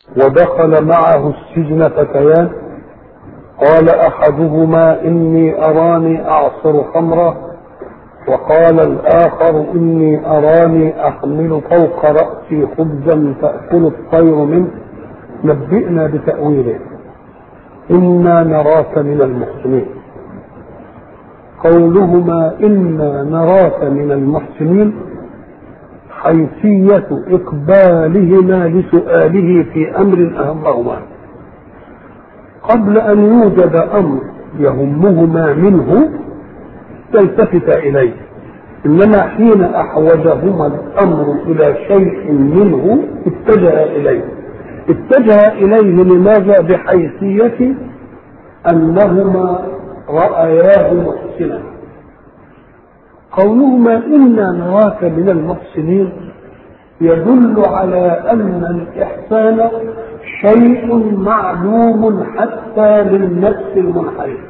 ودخل معه السجن فتيان قال أحدهما إني أراني أعصر خمرا وقال الآخر إني أراني أحمل فوق رأسي خبزا تأكل الطير منه نبئنا بتأويله إنا نراك من المحسنين. قولهما إنا نراك من المحسنين حيثية إقبالهما لسؤاله في أمر أهمهما قبل أن يوجد أمر يهمهما منه تلتفت إليه، إنما حين أحوجهما الأمر إلى شيء منه اتجه إليه لماذا؟ بحيثية أنهما رأياه محسنا. قولهما إنا نراك من المحسنين يدل على أن الإحسان شيء معلوم حتى للنفس المنحرفة،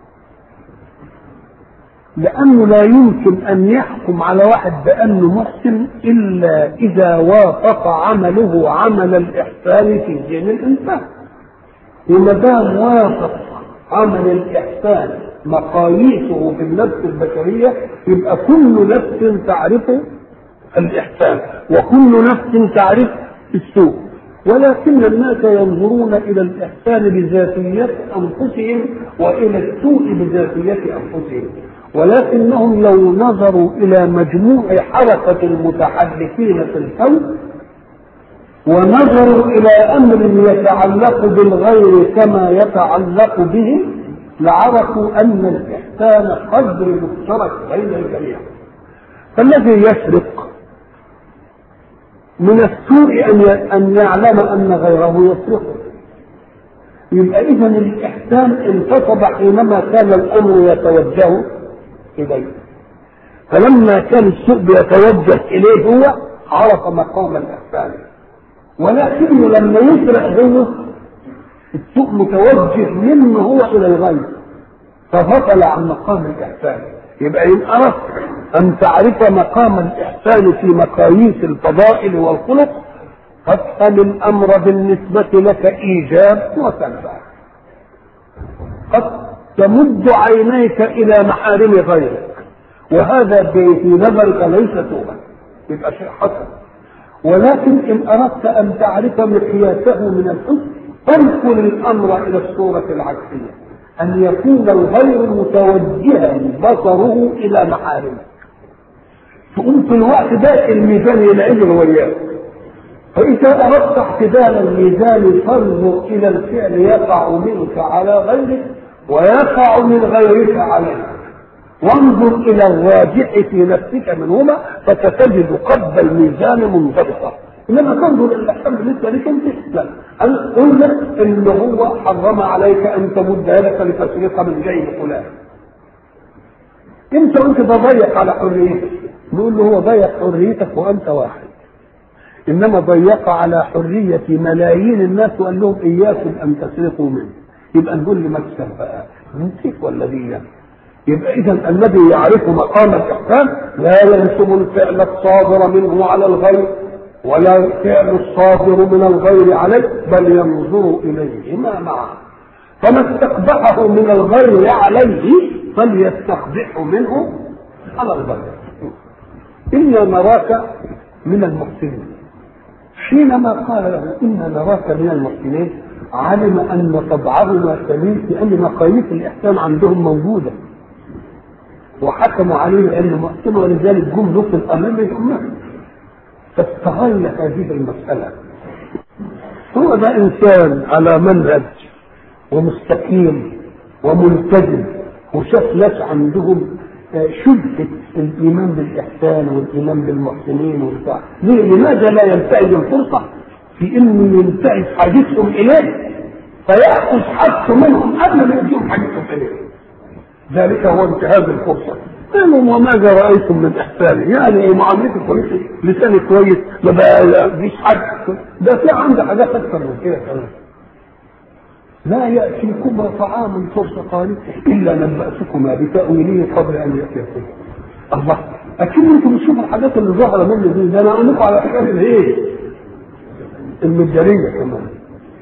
لأنه لا يمكن أن يحكم على واحد بأنه محسن إلا إذا وافق عمله عمل الإحسان في ذهن الإنسان. وما دام وافق عمل الإحسان مقاييسه في النفس البشرية يبقى كل نفس تعرف الإحسان وكل نفس تعرف السوء، ولكن الناس ينظرون إلى الإحسان بذاتية أنفسهم وإلى السوء بذاتية أنفسهم، ولكنهم لو نظروا إلى مجموع حركة المتحركين في الكون ونظروا إلى أمر يتعلق بالغير كما يتعلق بهم لعرفوا أن الإحسان قدر مشترك بين الجميع. فالذي يسرق من السوء أن يعلم أن غيره يسرقه، يبقى إذا الإحسان انتصب حينما كان الأمر يتوجه إليه، فلما كان السوء يتوجه إليه هو عرف مقام الإحسان، ولكنه لما يسرق غيره السوء متوجه منه هو إلى الغير ففصل عن مقام الإحسان. يبقى إن أردت أن تعرف مقام الإحسان في مقاييس الفضائل والخلق فافهم الأمر بالنسبة لك إيجاب وسلبا. قد تمد عينيك إلى محارم غيرك وهذا في نظرك ليس سوءا، يبقى شيء حسن، ولكن إن أردت أن تعرف مقياسه من الحسن فانقل الأمر إلى الصورة العكسية، أن يكون الغير متوجها بصره إلى محارمه، تقوم في الوقت ده الميزان ينعدل وياك. فإذا أردت اعتدال الميزان فانظر إلى الفعل يقع منك على غيرك ويقع من غيرك عليك، وانظر إلى الراجح في نفسك منهما فتجد قد الميزان منضبطا. إنما تنظر إلى الأحكام بالنسبة لك أنت لا، أنا أقول لك إن هو حرم عليك أن تمد يدك لتسرق من جيب فلان، أنت وأنت تضيق على حريتك، نقول له هو ضيق حريتك وأنت واحد، إنما ضيق على حرية ملايين الناس وقال لهم إياكم أن تسرقوا منه، يبقى نقول لي مكسب بقى نسيك ولا دي. يبقى إذا الذي يعرف مقام الإحسان لا ينسب الفعل الصادر منه على الغير ولا الفعل الصادر من الغير عليه، بل ينظر إليهما معا، فما استقبحه من الغير عليه فليستقبحه منه على الغير. إنا نراك من المحسنين، حينما قال له إنا نراك من المحسنين علم أن طبعهما سليم، لأن مقاييس الإحسان عندهم موجودة وحكموا عليه بأنه محسن، ولذلك جم نص الأمام الأمة فاستغل هذه المسألة. هو ده إنسان على منهج ومستقيم وملتزم وشاف ناس عندهم شبهة الإيمان بالإحسان والإيمان بالمحسنين والبتاع، لماذا لا ينتهز الفرصة في إنه ينتهز حاجتهم إليه فيأخذ حقه منهم قبل ما يديهم حاجتهم إليه؟ ذلك هو انتهاز الفرصة. قالوا وماذا رأيتم من إحسانه؟ يعني معاملته كويسة، لسانه كويس، ما بقاش حد ده في عنده حاجات أكثر من كده كمان. لا يأتيكما طعام فرصة قالت إلا نبأتكما بتأويله قبل أن يأتيكم. الله، أكيد أنتم بتشوفوا الحاجات اللي ظاهرة منه دي، ده أنا أقول لكم على حاجات الإيه؟ المجانية كمان.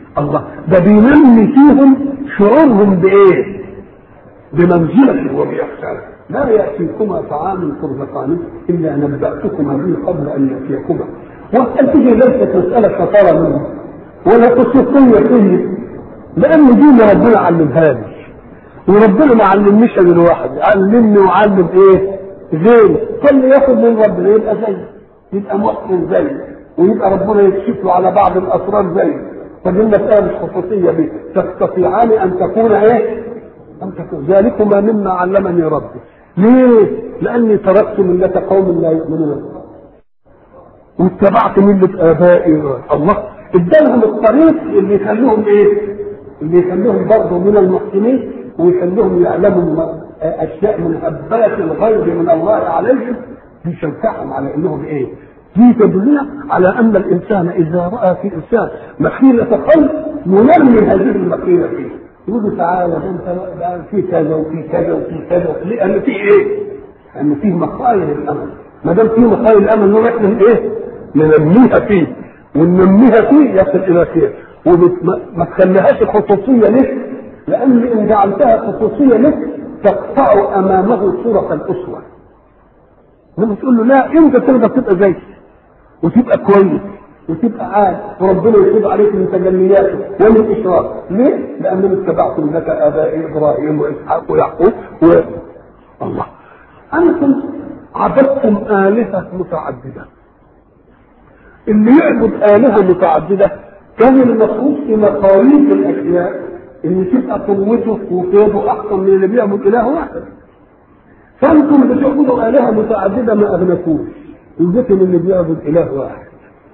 الله ده بينمي فيهم شعورهم بايه؟ بمنزلة وبإحسان. لا يأتيكما طعام ترزقانه إلا نبأتكما به قبل أن يأتيكما. وأنت ليست مسألة شطارة منه ولا خصوصية فيه، لأن دي ربنا علمها لي، وربنا ما علمنيش انا لوحدي، علمني وعلم ايه؟ غيره. كل ياخد من ربنا يبقى زيه، يبقى محسن زيه، ويبقى ربنا يكشف له على بعض الاسرار زيه. فدي المسألة مش خصوصية بيه، تستطيعان ان تكون ايه؟ ان تكون ذلكما مما علمني ربي. ليه؟ لاني تركت ملة قوم لا يؤمنون واتبعت ملة ابائي. الله ادالهم الطريق اللي يخليهم ايه؟ اللي يخليهم برضه من المحسنين، ويخليهم يعلموا اشياء من هبات الغيب من الله عليهم، بيشجعهم على انهم ايه؟ دي تدلنا على ان الانسان اذا راى في انسان مخيله خلق ينمي هذه المخيله فيه، يقول تعالى انت في كذا وفي كذا وفي كذا، لان في ايه؟ لان فيه مخايل الامل. ما دام فيه مخايل الامل نروح من ايه؟ ننميها فيه، وننميها فيه يصل الى خير. وما تخليهاش خصوصيه لك، لان ان جعلتها خصوصيه لك تقطع امامه صوره الاسوه. لما تقول له لا انت تقدر تبقى زي وتبقى كويس وتبقى عال وربنا يتوب عليك من تجلياته ومن اشراك. ليه؟ لانهم اتبعتم لك ابائي ابراهيم واسحاق ويعقوب الله. انتم عبدتم الهه متعدده. اللي يعبد الهه متعدده كان المفروض في مقاييس الاشياء ان تبقى قوته وكيده احسن من اللي بيعبد اله واحد. فانتم بتعبدوا الهه متعدده ما اغنكوش، الذكر اللي بيعبد اله واحد.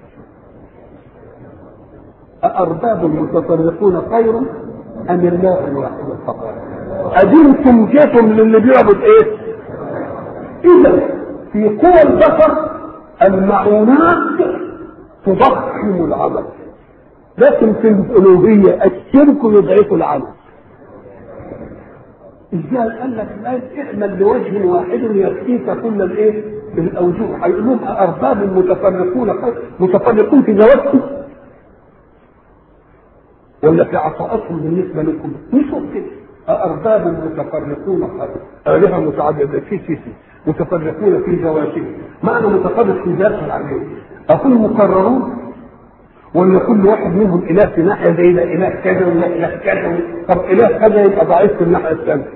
أأرباب متفرقون خير أم الله الواحد الفقر؟ أدينكم جيتم للي بيعبد إيه؟ إذا في قوى البشر المعونات تضخم العمل، لكن في الألوهية الشرك يضعف العمل. إزاي؟ قال لك لا اعمل لوجه واحد يكفيك كل الإيه؟ الأوجه. هيقولون أأرباب متفرقون خير، متفرقون في زواجهم ولا في عطاءاتهم بالنسبه لكم؟ مش ممكن. أأرباب متفرقون خير، آلهة متعددة في متفرقون في زواجهم. معنى متفرق في ذات العلم أقول مقررون، ولا كل واحد منهم إله في ناحية زي ده إله كذا ولا إله كذا؟ طب إله كذا يبقى ضعيف في الناحية الثانية.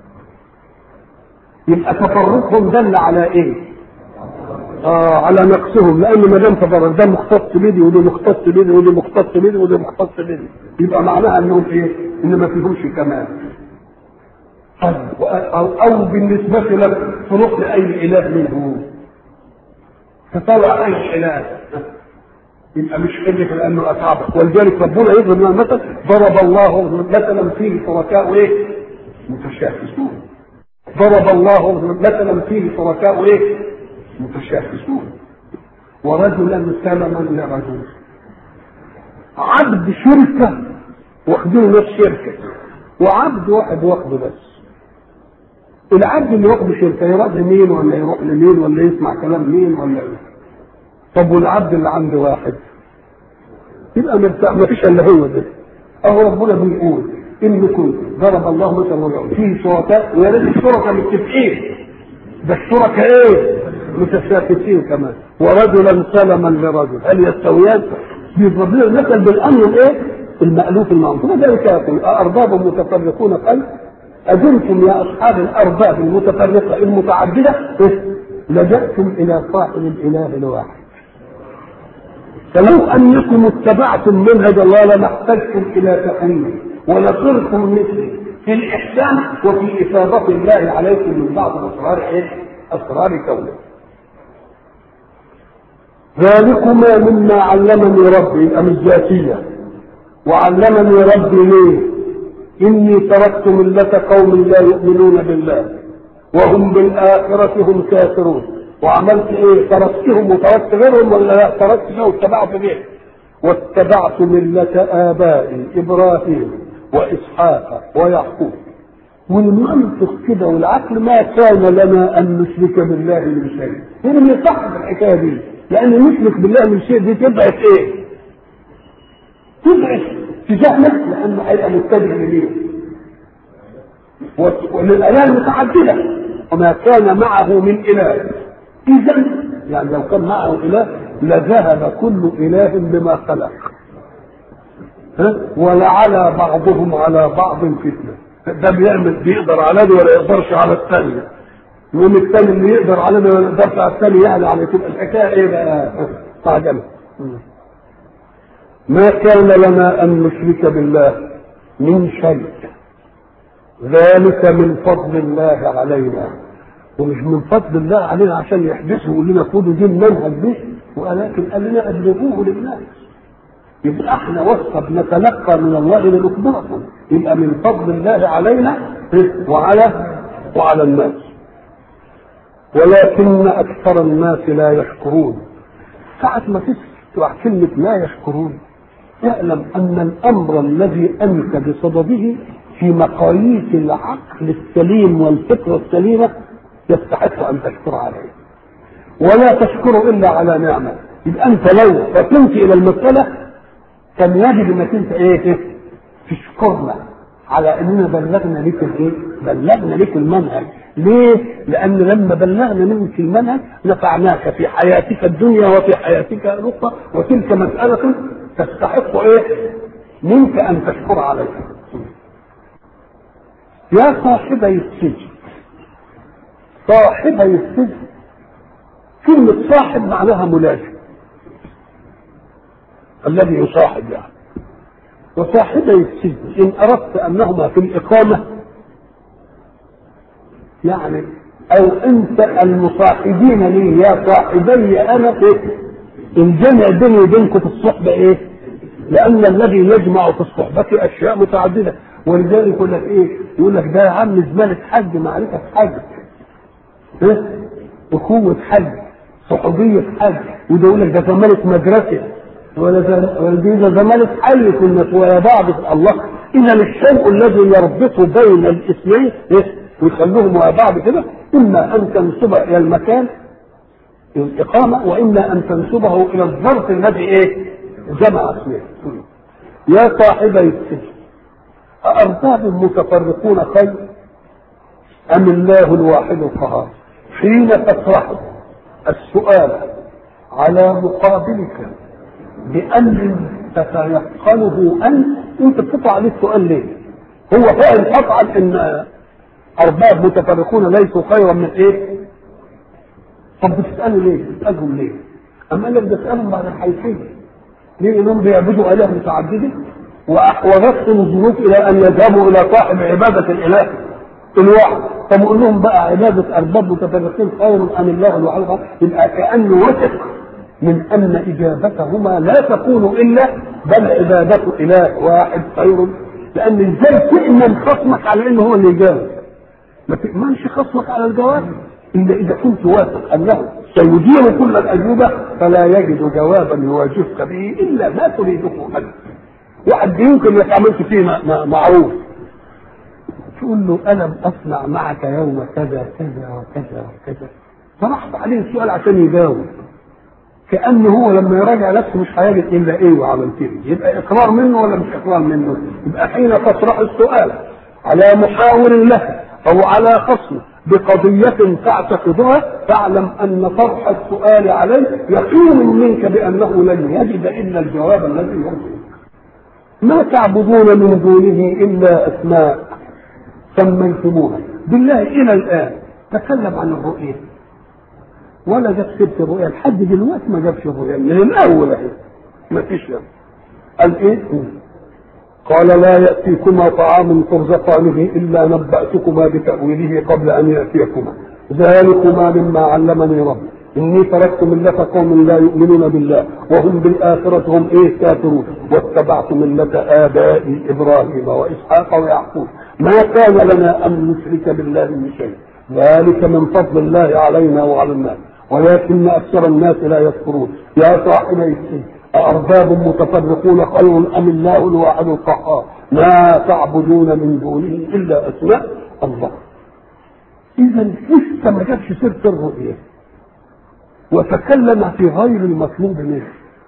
يبقى تفرقهم دل على إيه؟ على نقصهم، لان ما دام تفرق ده مختص بيدي وده مختص بيدي وده مختص بيدي وده مختص بيدي، يبقى معناها انهم ايه؟ ان ما فيهمش كمال. او بالنسبه لك تروح لاي اله منهم تطلع اي اله، يبقى مش حجه لانه اتعبك. ولذلك ربنا يضرب لنا المثل، ضرب الله مثلا فيه شركاء ايه؟ متشاكسون. ضرب الله مثلا فيه شركاء ايه؟ متشاكسون. ورجلا سلما لرجل، عبد شركه واخدين نفس شركه، وعبد واحد واخده بس. العبد اللي واخده شركه يروح لمين ولا يروح لمين ولا يسمع كلام مين ولا ايه؟ طب والعبد اللي عنده واحد يبقى مرتاح، ما فيش الا هو ده. اهو ربنا بيقول انكم ضرب الله مثلا فيه شركاء، ويا ريت الشركاء متفقين، ده الشركاء ايه؟ متشاكسين كمان. ورجلا سلما لرجل، هل يستويان؟ يضرب لنا المثل بالامر الايه؟ المألوف المنصوب. ذلك يقول أأرباب متفرقون خير؟ أجلتم يا أصحاب الأرباب المتفرقة المتعددة لجأتم إلى صاحب الإله الواحد. فلو أنكم اتبعتم منهج الله لما احتجتم إلى تقويم ولصرتم مثلي في الإحسان وفي إفاضة الله عليكم من بعض أسرار إيه؟ أسرار كونه. ذلكما مما علمني ربي، أم الذاتية. وعلمني ربي ليه؟ إني تركت ملة قوم لا يؤمنون بالله وهم بالآخرة هم كافرون. وعملت إيه؟ تركتهم وتركت غيرهم ولا لا؟ تركتهم واتبعت به. واتبعت ملة آبائي إبراهيم وإسحاق ويعقوب. والمنطق كده والعقل ما كان لنا أن نشرك بالله من شيء. هنا يصح الحكاية دي، لأن نشرك بالله من شيء دي تبعث إيه؟ تبعث تجاهنا لانه هيبقى متجه لمين؟ وللآيات متعددة. وما كان معه من إله إذا يعني لو كان معه إله لذهب كل إله بما خلق ولعلى بعضهم على بعض فتنة. ده بيقدر على ده ولا يقدرش على الثاني، يوم الثاني اللي يقدر على ده ولا يقدرش على الثاني يعني على تبقى الحكاية ايه بقى؟ تعجبه. ما كان لنا أن نشرك بالله من شيء ذلك من فضل الله علينا، ومش من فضل الله علينا عشان يحدثه ويقول لنا خدوا دي المنهج به، ولكن قال لنا ابلغوه للناس. يبقى احنا وصف نتلقى من الله لنخبركم، يبقى من فضل الله علينا وعلى الناس، ولكن اكثر الناس لا يشكرون. ساعة ما تسمع كلمة لا يشكرون اعلم ان الامر الذي انت بصدده في مقاييس العقل السليم والفكرة السليمة يستحق ان تشكر عليه، ولا تشكر الا على نعمة. يبقى انت لو فكنت الى المسألة كان يجب انك انت ايه تشكرنا على اننا بلغنا لك الايه؟ بلغنا لك المنهج. ليه؟ لان لما بلغنا منك المنهج نفعناك في حياتك الدنيا وفي حياتك الاخرى، وتلك مسألة تستحق ايه؟ منك ان تشكر عليها. يا صاحبي السجن، صاحبي السجن كلمة صاحب معناها ملازم، الذي يصاحب يعني. وصاحبي السجن إن أردت أنهما في الإقامة يعني أو أنت المصاحبين لي يا صاحبي أنا إيه؟ الجمع بيني وبينكم في الصحبة إيه؟ لأن الذي يجمع في الصحبة أشياء متعددة، ولذلك يقول لك إيه؟ يقول لك ده يا عم زمالة حج، معرفة حج، أخوة حج، صحوبية حج، وده يقول لك ده زمالة مدرسة، ولا ده زمالة حي كنا ويا بعض. الله، إذا الشيء الذي يربط بين الاثنين ويخلوهم ويا بعض كده إما أن تنسبه إلى المكان الإقامة، وإما أن تنسبه إلى الظرف الذي إيه؟ جمع اسمه. يا صاحبي السجن أأرباب متفرقون خير أم الله الواحد القهار؟ حين تطرح السؤال على مقابلك بأمر تتيقنه أنت بتطلع عليه السؤال ليه؟ هو فاهم قطعا أن أرباب متفرقون ليسوا خيرا من إيه؟ طب بتسألوا ليه؟ بتسألهم ليه؟ أما أنا بسألهم بعد الحيثية ليه؟ إنهم بيعبدوا آلهة متعددة وأحوجتهم الظروف إلى أن يذهبوا إلى صاحب عبادة الإله الواحد. طب قول لهم بقى عبادة أرباب متفرقين خير أم الله الواحد؟ يبقى كأنه وثق من أن إجابتهما لا تكون إلا بل عبادة إله واحد خير، لأن إزاي تؤمن خصمك على إنه هو اللي يجاوب؟ ما تؤمنش خصمك على الجواب إلا إذا كنت واثق أنه سيدير كل الأجوبة فلا يجد جوابا يواجهك به إلا ما تريده أنت. واحد يمكن يتعاملش فيه معروف تقول له أنا أصنع معك يوم كذا كذا وكذا وكذا، طرحت عليه السؤال عشان يجاوب، كأنه هو لما يراجع نفسه مش هيجد إلا إيه وعملت إيه. يبقى إقرار منه ولا مش إقرار منه؟ يبقى حين تطرح السؤال على محاور له أو على خصم بقضية تعتقدها فاعلم أن طرح السؤال عليه يقين منك بأنه لن يجد إلا الجواب الذي يرجوك. ما تعبدون من دونه إلا أسماء سميتموها بالله. إلى الآن تكلم عن الرؤية ولا جاب سيرة الرؤيا لحد دلوقتي، ما جابش الرؤيا من الأول اهي ما فيش. قال إيه؟ قال لا يأتيكما طعام ترزقانه إلا نبأتكما بتأويله قبل أن يأتيكما ذلكما مما علمني ربي إني تركت ملة قوم لا يؤمنون بالله وهم بالآخرة هم إيه كافرون واتبعت ملة آبائي إبراهيم وإسحاق ويعقوب ما كان لنا أن نشرك بالله من شيء ذلك من فضل الله علينا وعلى الناس ولكن أكثر الناس لا يشكرون. يا صاحبي السجن أأرباب متفرقون خير أم الله الواحد القهار ما تعبدون من دونه إلا أسماء الله. إذا لسه ما جابش سيرة الرؤية وتكلم في غير المطلوب منه.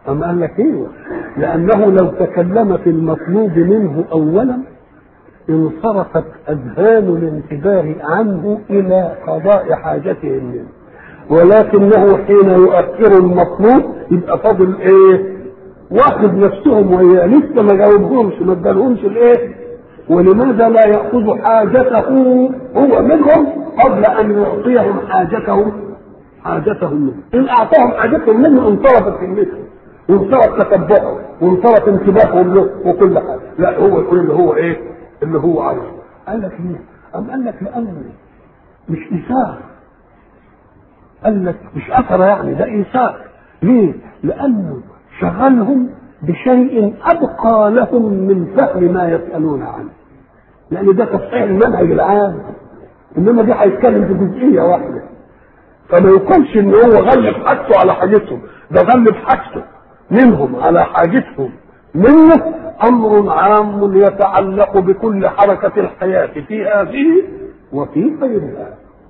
أم قال لك ايوه، لأنه لو تكلم في المطلوب منه أولا انصرفت أذهان الانتباه عنه إلى قضاء حاجتهم منه، ولكنه حين يؤخر المطلوب يبقى فاضل ايه؟ واخد نفسهم وياه لسه ما جاوبهمش ما ادالهمش الايه؟ ولماذا لا يأخذ حاجته هو منهم قبل أن يعطيهم حاجتهم منه؟ إن أعطاهم حاجتهم منه انصرفت كلمته وانصرف تتبعه وانصرف انتباههم له وكل حاجة. لا، هو يقول اللي هو ايه؟ اللي هو عايزه. قال لك ليه؟ قال لك لأنه مش إيثار. قال لك مش أثر، يعني ده إيثار. ليه؟ لأنه شغلهم بشيء أبقى لهم من فهم ما يسألون عنه، لأن ده تصحيح المنهج العام، إنما دي هيتكلم بجزئية واحدة، فما يقولش إن هو غلب حاجته على حاجتهم، ده غلب حاجته منهم على حاجتهم منه. أمر عام يتعلق بكل حركة الحياة في هذه وفي غيرها.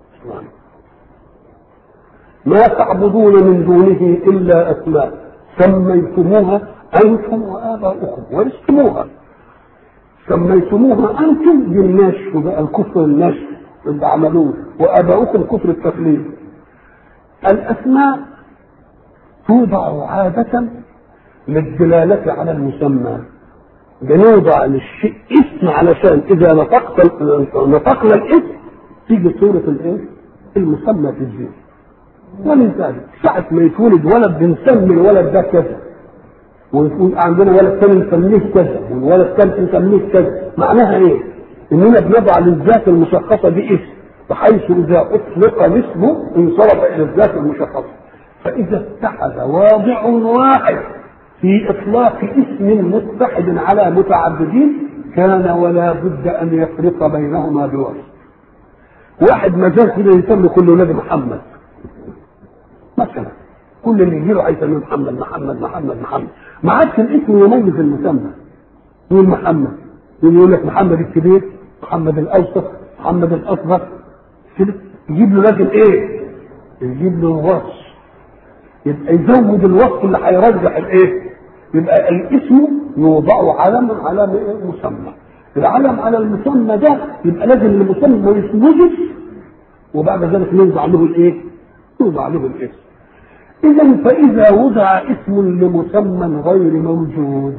ما تعبدون من دونه إلا أسماء سميتموها أنتم وآباؤكم ورثتموها. سميتموها أنتم بالنشر بقى، الكفر النشر اللي عملوه، وآباؤكم كفر التقليد. الأسماء توضع عادة للدلالة على المسمى، بنوضع للشيء اسم علشان إذا نطقنا الاسم تيجي صورة الايه؟ المسمى في الذهن. ولذلك ساعة ما يتولد ولد بنسمي الولد ده كذا، ويكون عندنا ولد ثاني نسميه كذا، والولد الثالث نسميه كذا. معناها ايه؟ اننا بنضع للذات المشخصة دي اسم، بحيث اذا اطلق اسمه انصرف الى الذات المشخصة. فاذا اتحد واضع واحد في اطلاق اسم متحد على متعددين كان ولا بد ان يفرق بينهما بوصف. واحد مجال كده يسمي كل ولاد محمد مثلا، كل اللي يجيله هيسميه محمد محمد محمد محمد، ما عادش الاسم يميز المسمى. يقول محمد، يقول لك محمد الكبير، محمد الاوسط، محمد الاصغر كده، يجيب له لازم ايه؟ يجيب له الوصف، يبقى يزود الوصف اللي هيرجح الايه؟ يبقى الاسم يوضع علما على مسمى. العلم على المسمى ده يبقى لازم المسمى يتوجد وبعد ذلك يوضع له الايه؟ يوضع له الاسم. إذا فإذا وضع اسم لمسمى غير موجود،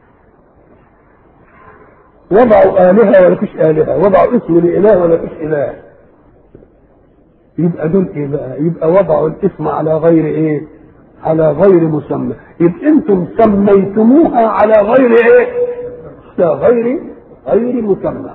وضعوا آلهة ولا فيش آلهة، وضعوا اسم لإله ولا فيش إله، يبقى دول إيه بقى؟ يبقى وضعوا الاسم على غير إيه؟ على غير مسمى. يبقى أنتم سميتموها على غير إيه؟ على غير مسمى.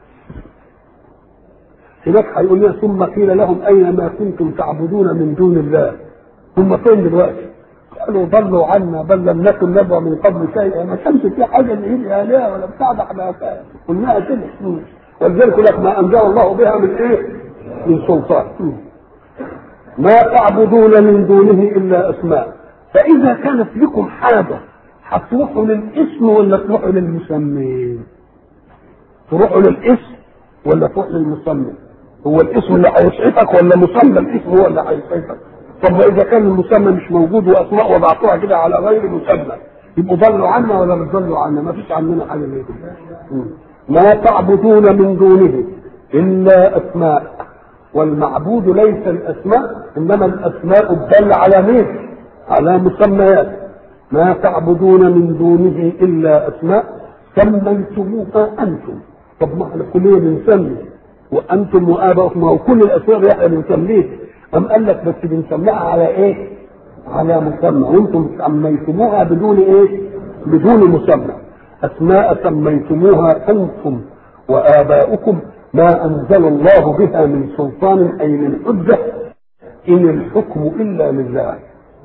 هناك هيقول لنا ثم قيل لهم أين ما كنتم تعبدون من دون الله. هم فين دلوقتي؟ قالوا ضلوا عنا بل لم نكن ندعو من قبل شيئا، ما كانش في حاجه نعيد الهه ولا بتاع ده، احنا قلناها كده. ولذلك لك ما انزل الله بها من ايه؟ من سلطان. ما تعبدون من دونه الا اسماء. فاذا كانت لكم حاجه هتروحوا للاسم ولا تروحوا للمسمى؟ تروحوا للاسم ولا تروحوا للمسمى؟ هو الاسم اللي هيسعفك ولا مسمى الاسم هو اللي هيسعفك؟ طب اذا كان المسمى مش موجود واسماء وضعتوها كده على غير مسمى يبقوا ضلوا عنا ولا مش ضلوا عنا؟ ما فيش عندنا حاجه زي كده. ما تعبدون من دونه الا اسماء، والمعبود ليس الاسماء انما الاسماء الدل على مين؟ على مسميات. ما تعبدون من دونه الا اسماء سميتموها انتم. طب ما احنا كلنا بنسمي وانتم واباؤكم وكل الاسماء دي احنا بنسميها. أم قال لك بس بنسميها على ايه؟ على مسمى، وانتم سميتموها بدون ايه؟ بدون مسمى. اسماء سميتموها انتم واباؤكم ما انزل الله بها من سلطان اي من حجه ان الحكم الا لله.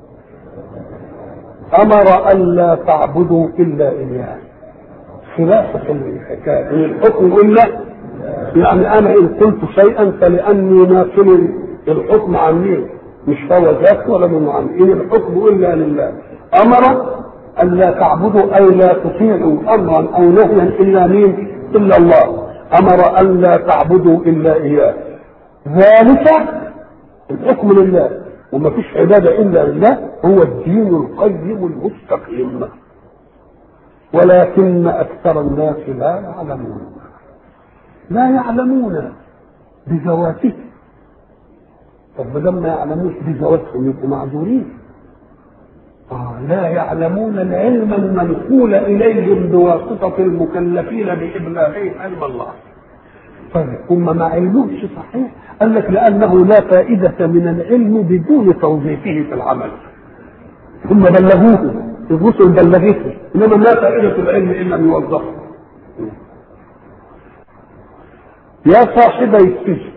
امر الا تعبدوا الا اياه. خلاصه الحكايه ان الحكم الا، يعني انا ان قلت شيئا فلاني ناقل الحكم عن مين؟ مش هو ذاته ولا من عن إن الحكم إلا لله. أمر أن لا تعبدوا أي لا تطيعوا أمرا أو نهيا إلا مين؟ إلا الله. أمر أن لا تعبدوا إلا إياه. ذلك الحكم لله، وما فيش عبادة إلا لله هو الدين القيم المستقيم، ولكن أكثر الناس لا يعلمون بذواته. طب ما دام ما يعلموش بذواتهم يبقوا معذورين. لا يعلمون العلم المنقول إليهم بواسطة المكلفين بإبلاغهم علم الله. طيب هم ما علموش صحيح؟ قال لك لأنه لا فائدة من العلم بدون توظيفه في العمل. هم بلغوه، الرسل بلغته، إنما لا فائدة العلم إلا أن يوظفه. يا صاحبي السجن،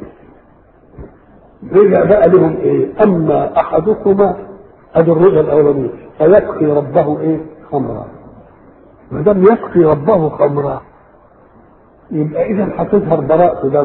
رجع بقى لهم ايه؟ اما احدكما، ادي الرؤيا الاولانيه، فيسقي ربه ايه؟ خمرا. ما دام يسقي ربه خمرا يبقى اذا هتظهر براءته ده.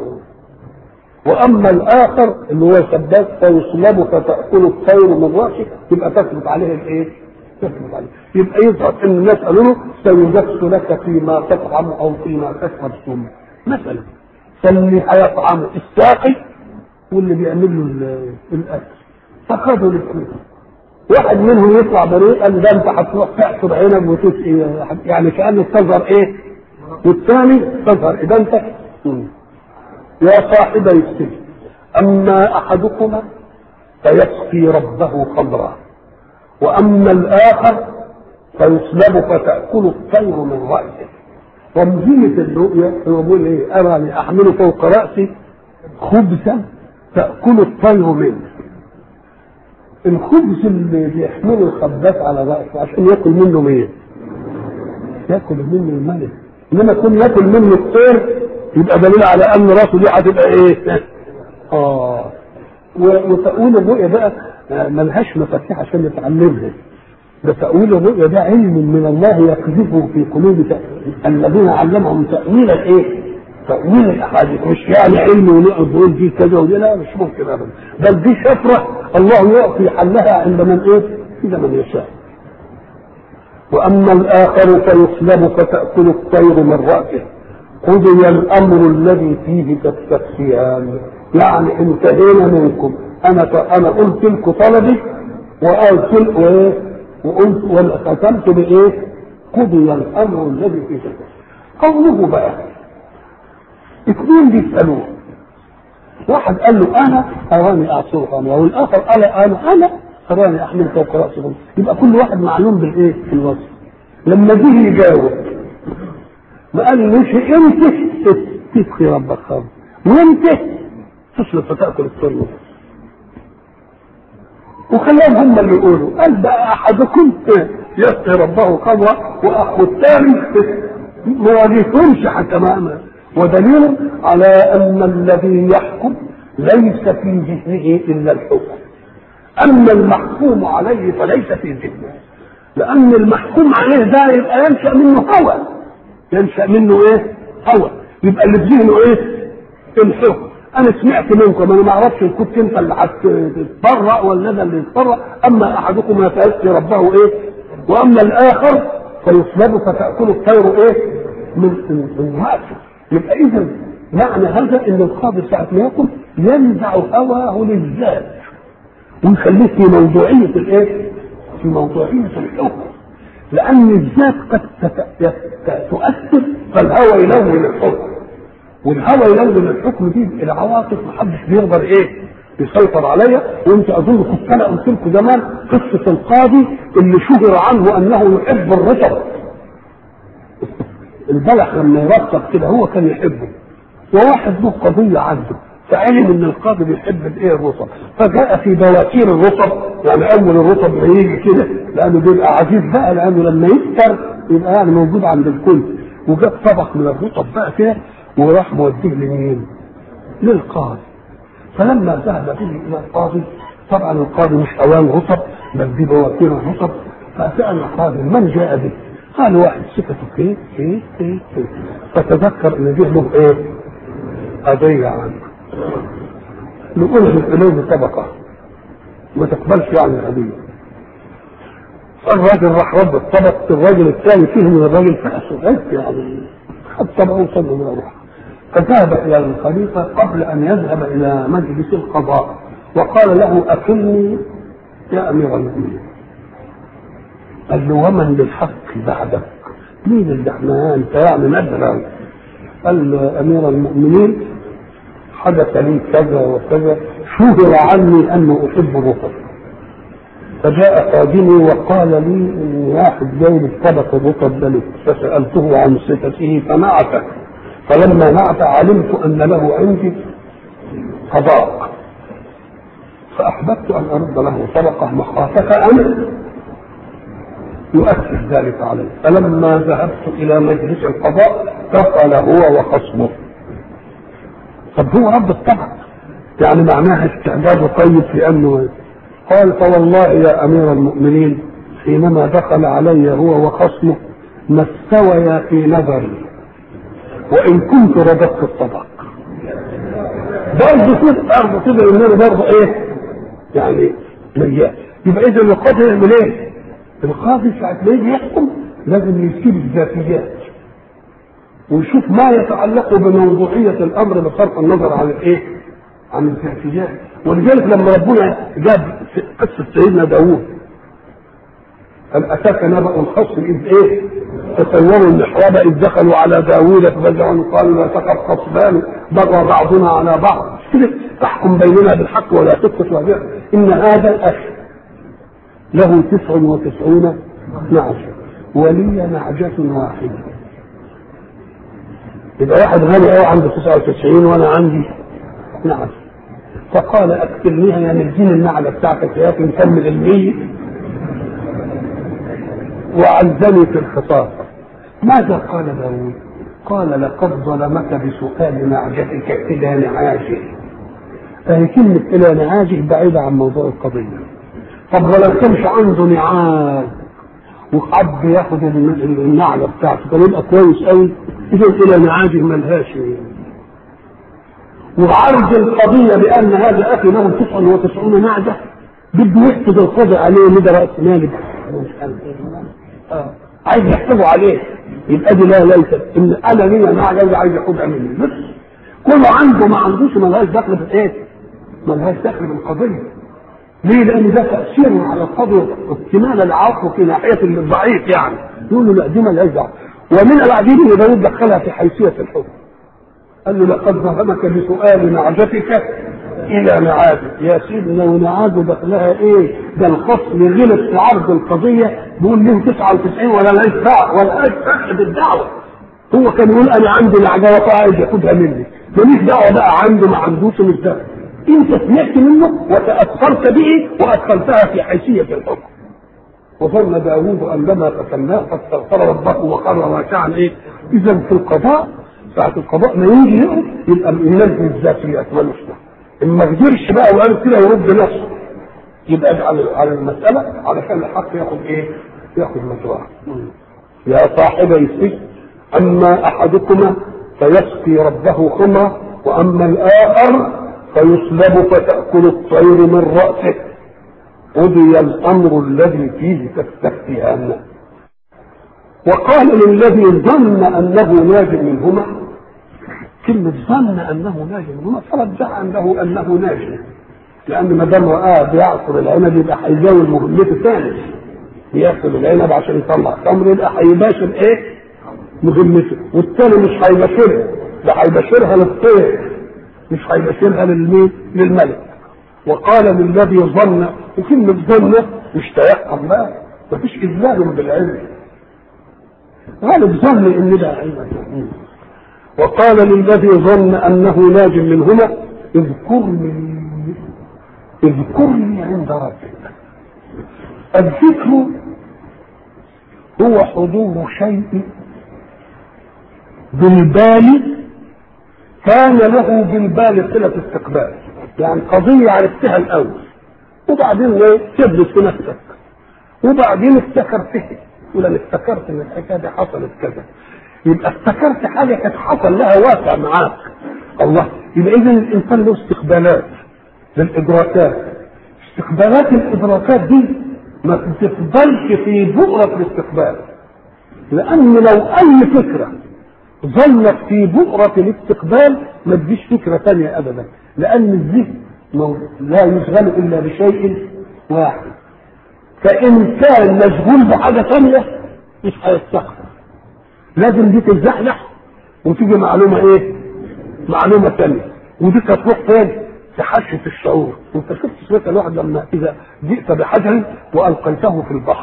واما الاخر اللي هو سباك فيصلب فتاكل الطير من راسه، يبقى تثبت عليه الايه؟ تثبت عليه. يبقى يظهر ان الناس قالوا له سيدس لك فيما تطعم او فيما تشرب سم مثلا. فاللي هيطعمه الساقي واللي بيعمل له الاكل، فخدوا الاثنين. واحد منهم يطلع بريء قال ده انت هتروح تعصر عنب وتسقي، يعني كانك تظهر ايه؟ والثاني تظهر اذا انت. يا صاحبي السجن، اما احدكما فيسقي ربه خمرا، واما الاخر فيصلب فتاكل الطير من راسه. ومهمة الرؤيا هو بيقول ايه؟ اراني احمل فوق راسي خبزا تاكل الطير منه. الخبز اللي بيحمله الخباز على راسه عشان ياكل منه مين؟ ياكل منه الملك. انما يكون ياكل منه الطير يبقى دليل على ان راسه دي هتبقى ايه؟ وتأويل الرؤيا بقى ملهاش مفاتيح عشان نتعلمها. ده تأويل الرؤيا ده علم من الله يقذفه في قلوب الذين علمهم تأويل الايه؟ تأويل الاحاديث. مش يعني علم ونقعد نقول دي كذا ودي، لا مش ممكن ابدا. بل دي شفره الله يعطي حلها عند من ايه؟ عند من يشاء. واما الاخر فيصلب فتأكل الطير من رأسه قضي الامر الذي فيه تستفتيان. يعني انتهينا منكم، انا قلت لكم طلبي وقلت لكم ايه؟ وقلت وختمت بايه؟ قضي الامر الذي فيه تستفتيان. قوله بقى اثنين بيسالوه، واحد قال له انا اراني اعصر خمرا، والاخر قال انا اراني احمل فوق راسي خمرا. يبقى كل واحد معلوم بالايه؟ في الوصف. لما جه يجاوب ما قالوش انت تسقي ربك خمرا وانت تصلب فتاكل الطير، وخلاهم هم اللي يقولوا. قال بقى احدكم يسقي ربه خمرا واخو الثاني ما واجهتهمش حتى ما. ودليل على ان الذي يحكم ليس في ذهنه الا الحكم، اما المحكوم عليه فليس في ذهنه، لان المحكوم عليه ده يبقى ينشا منه هوى. ينشا منه ايه؟ هوى. يبقى اللي في ذهنه ايه؟ الحكم. انا سمعت منكم، انا ما اعرفش ان كنت انت اللي هتتبرأ ولا انا اللي يتبرأ. اما احدكم فيسقي ربه ايه؟ واما الاخر فيصلب فتاكل الطير ايه؟ من راسه. يبقى اذا معنى هذا ان القاضي ساعه ما ياكل ينزع هواه للذات ويخليه في موضوعيه الايه؟ في موضوعيه الحكم، لان الذات قد تؤثر فالهوى يلون الحكم، والهوى يلون الحكم دي العواطف محدش بيقدر ايه؟ يسيطر عليها. وانت اظن كنت انا قلت لكم زمان قصه القاضي اللي شهر عنه انه يحب الرطب. البلح لما يرطب كده هو كان يحبه، وواحد له قضيه عنده فعلم ان القاضي بيحب الايه؟ الرطب، فجاء في بواكير الرطب، يعني اول الرطب هيجي كده لانه بيبقى عزيز بقى، لانه لما يكتر يبقى يعني موجود عند الكل. وجاب طبق من الرطب بقى كده وراح موديه لمين؟ للقاضي. فلما ذهب به الى القاضي، طبعا القاضي مش اوان رطب بل دي بواكير الرطب، فسال القاضي من جاء به؟ قال واحد صفته كيف فتذكر ان دي له ايه؟ قضيه عنه. نقول اليه طبقه ما تقبلش يعني القضيه. الراجل راح رد الطبق، الراجل الثاني فيه من الراجل فاسد يعني خد طبقه وصل من روحه. فذهب الى الخليفه قبل ان يذهب الى مجلس القضاء وقال له أكلني يا أمير المؤمنين. قال له ومن بالحق بعدك؟ مين اللي احنا انت يعني ندرى؟ قال له أمير المؤمنين حدث لي كذا وكذا، شهر عني أنه أحب الرطب، فجاء خادمي وقال لي إن واحد جايب الطبق الرطب ده، فسألته عن صفته فنعته، فلما نعت علمت أن له عندي قضاء، فأحببت أن أرد له طبقه مخافة أن يؤكد ذلك عليه. فلما ذهبت إلى مجلس القضاء دخل هو وخصمه. طب هو رب الطبق يعني معناها استعداد طيب في أنه قال فوالله يا أمير المؤمنين حينما دخل علي هو وخصمه ما استويا في نظري وإن كنت رددت الطبق. برضه كده إنه برضه إيه يعني مياه. يبقى إذا القاضي يعمل إيه؟ القاضي ساعة ما يجي يحكم لازم يسيب الذاتيات ويشوف ما يتعلق بموضوعية الأمر بصرف النظر عن الإيه؟ عن الذاتيات. ولذلك لما ربنا جاب قصة سيدنا داوود هل أتاك نبأ الخصم إذ إيه؟ تصوروا المحراب إذ دخلوا على داوود ففزعوا قالوا لا تخف خصمان بغى بعضنا على بعض كده تحكم بيننا بالحق ولا تسقط وجهك. إن هذا أخي له 99 نعجة ولي نعجة واحدة. يبقى واحد غني قوي عنده 99 وأنا عندي نعجة، فقال أكتبنيها يعني اديني النعلة بتاعتك يا أخي نكمل المية. وعزني في الخطاب. ماذا قال داود؟ قال لقد ظلمك بسؤال نعجتك إلى نعاجه. فهي كلمة إلى نعاجه بعيدة عن موضوع القضية. طب ولا كانش عنده نعاج وحب ياخد النعلة بتاعته كان يبقى كويس قوي. إذا إلى نعاجه ملهاش وعرض القضية بأن هذا أخي له 99 نعجة بده يحسد القضاء عليه لدى رأس مالك عايز يحسبه عليه. يبقى دي لا ليست ان انا ليا نعجة عايز ياخدها مني بس كله عنده ما عندوش ملهاش دخل في ايه؟ ملهاش دخل بالقضية. ليه؟ لان ده تأثير على القضية اكتمال العقل في ناحية الضعيف يعني يقول له لا دي ملهاش دخل. ومن العجيب ان داود دخلها في حيثية الحكم قال له لقد ظلمك بسؤال نعجتك الى نعاجه. يا سيدنا ونعاجه دخلها ايه؟ ده الخصم غلط في عرض القضيه بيقول له 99 ولا لا يدفع ولا يدفع بالدعوه. هو كان يقول انا عندي نعجه وقاعد ياخدها مني ماليش دعوه بقى عنده ما عندوش مش ده. انت سمعت منه وتاثرت به وادخلتها في حيثيه الحكم. وظن داوود ان لما فتناه فاستغفر ربه وقال راكعا ايه؟ اذا في القضاء ساعه القضاء ما يجي يبقى ينزل الذاتيات ملوش ما قدرش بقى وقال كده يرد نفسه يبقى على المسألة علشان الحق ياخد ايه؟ ياخد مجراه. يا صاحبي السجن اما احدكما فيسقي ربه خمرا واما الاخر فيصلب فتأكل الطير من رأسه قضي الامر الذي فيه تستفتيان. وقال للذي ظن انه ناج منهما كلمة ظن أنه ناجي منهما فرجع أنه ناجي لأن ما دام رآه بيعصر العنب يبقى هيزاول مهمته ثاني بياكل العنب عشان يطلع تمر يبقى هيباشر إيه؟ مهمته. والثاني مش هيباشرها ده هيباشرها للطير مش هيباشرها للملك. وقال للذي ظن وكلمة ظن مش تيقن بقى مفيش إذلال بالعلم غالب ظن إن ده علم. وقال للذي ظن أنه ناج منهما اذكرني عند ربك. الذكر هو حضور شيء بالبال كان له بالبال صلة استقبال يعني قضية عرفتها الأول وبعدين تبدو في نفسك وبعدين افتكرتها ولا افتكرت ان الحكاية دي حصلت كذا يبقى افتكرت حاجة كانت حصل لها واقع معاك. الله يبقى إذن الإنسان له استقبالات للإدراكات. استقبالات الإدراكات دي ما تفضلش في بؤرة الاستقبال لأن لو أي فكرة ظلت في بؤرة الاستقبال ما تجيش فكرة ثانية أبدا لأن الذهن لا يشغل الا بشيء واحد، فان كان مشغول بحاجه ثانيه مش هيستقبل، لازم دي تتزحزح وتيجي معلومه ايه؟ معلومه ثانيه، ودي تروح فين؟ في حشه الشعور. انت شفت سوره الواحد لما اذا جئت بحجر والقيته في البحر،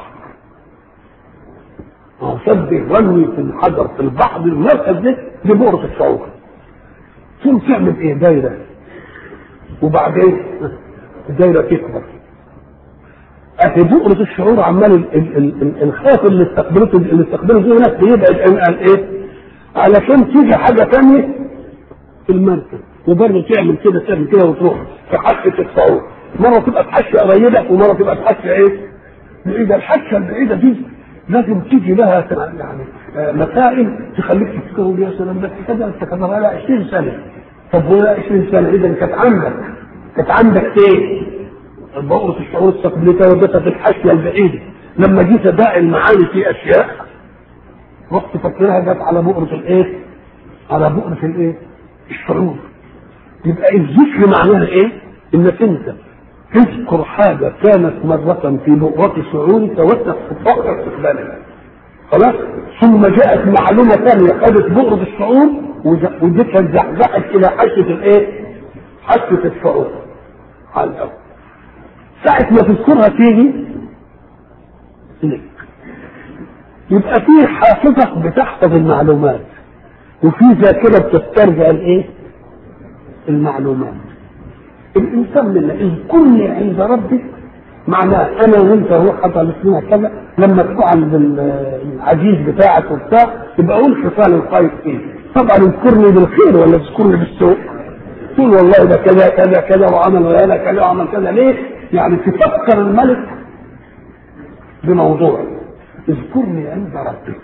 شد رمي في الحجر في البحر، المركز دي بؤره الشعور. ثم تعمل ايه؟ دايره، وبعدين الدايره تكبر. اهي بؤره الشعور عمال الخاف اللي استقبلته هناك بيبعد عن ايه؟ علشان تيجي حاجه ثانيه في المركز، وبرضه تعمل كده وتروح في حشه الشعور، مره تبقى في حشه قريبه ومره تبقى في حشه ايه؟ بعيده. الحشه البعيده دي لازم تيجي لها يعني مسائل تخليك تفكر يا سلام بس كذا انت كذا بقى 20 سنه. طب ولا 20 سنه اذا كانت عندك ايه؟ بؤرة الشعور استقبلتها ودتها في الحاشيه البعيده، لما جيت اداء المعاني في اشياء رحت فكرها جت على بؤرة الايه؟ على بؤرة الايه؟ الشعور. يبقى الذكر معناها ايه؟ انك انت تذكر حاجه كانت مره في بؤرة شعورك وتفكر استقبالها. خلاص؟ ثم جاءت معلومه ثانيه خدت بؤرة الشعور وجدتها زحزحت الى حشه الايه؟ حشه الشعور. على الاول ساعة ما تذكرها تيجي لك، يبقى في حافظة بتحفظ المعلومات وفي ذاكرة بتسترجع الايه؟ المعلومات. الانسان منا اذكرني عند ربك معناه انا وانت روح حصل فينا كذا، لما تكون عند العزيز بتاعك وبتاع يبقى قول خصال الخير فيه. طبعا اذكرني بالخير ولا تذكرني بالسوء؟ تقول والله ده كذا كذا كذا وعمل ولا كذا وعمل كذا. ليه؟ يعني تفكر الملك بموضوع اذكرني عند ربك.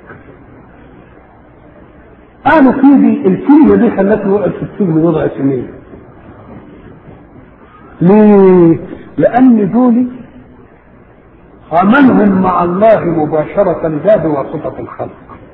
قالوا في الكلمة دي خلتني وقعت في السجن بضع سنين. ليه؟ لأن دول عملهم مع الله مباشرة لا بواسطة الخلق.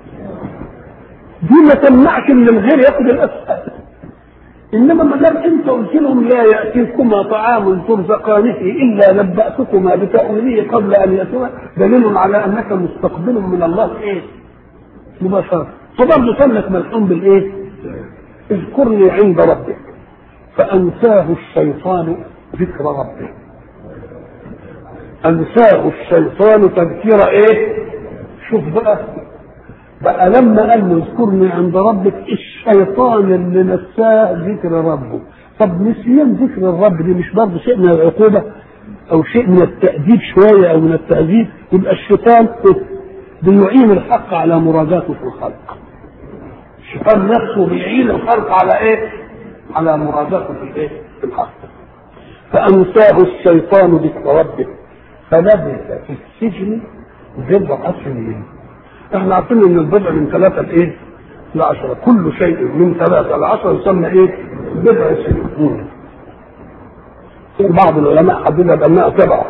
دي ما تمنعش ان الغير ياخد الاسباب، انما ما دام انت قلت لهم لا ياتيكما طعام ترزقانه الا نباتكما بتاويله قبل ان ياتوا، دليل على انك مستقبل من الله ايه؟ مباشره. فبرضه سنك ملحوم بالايه؟ اذكرني عند ربك فانساه الشيطان ذكر ربه. انساه الشيطان تذكير ايه؟ شوف بقى لما قال له اذكرني عند ربك، الشيطان اللي نساه ذكر ربه. طب نسيان ذكر الرب دي مش برضه شيء من العقوبه او شيء من التأديب شويه او من التأديب؟ يبقى الشيطان بيعين الحق على مراداته في الخلق. الشيطان نفسه بيعين الخلق على ايه؟ على مراداته في الايه؟ في الحق. فانساه الشيطان ذكر ربه فلبث في السجن بضع سنين. احنا عارفين ان البضع من 3 لايه؟ ل10. كل شيء من 3 ل10 يسمى ايه؟ بضع سنين. بعض العلماء حددها بانها 7.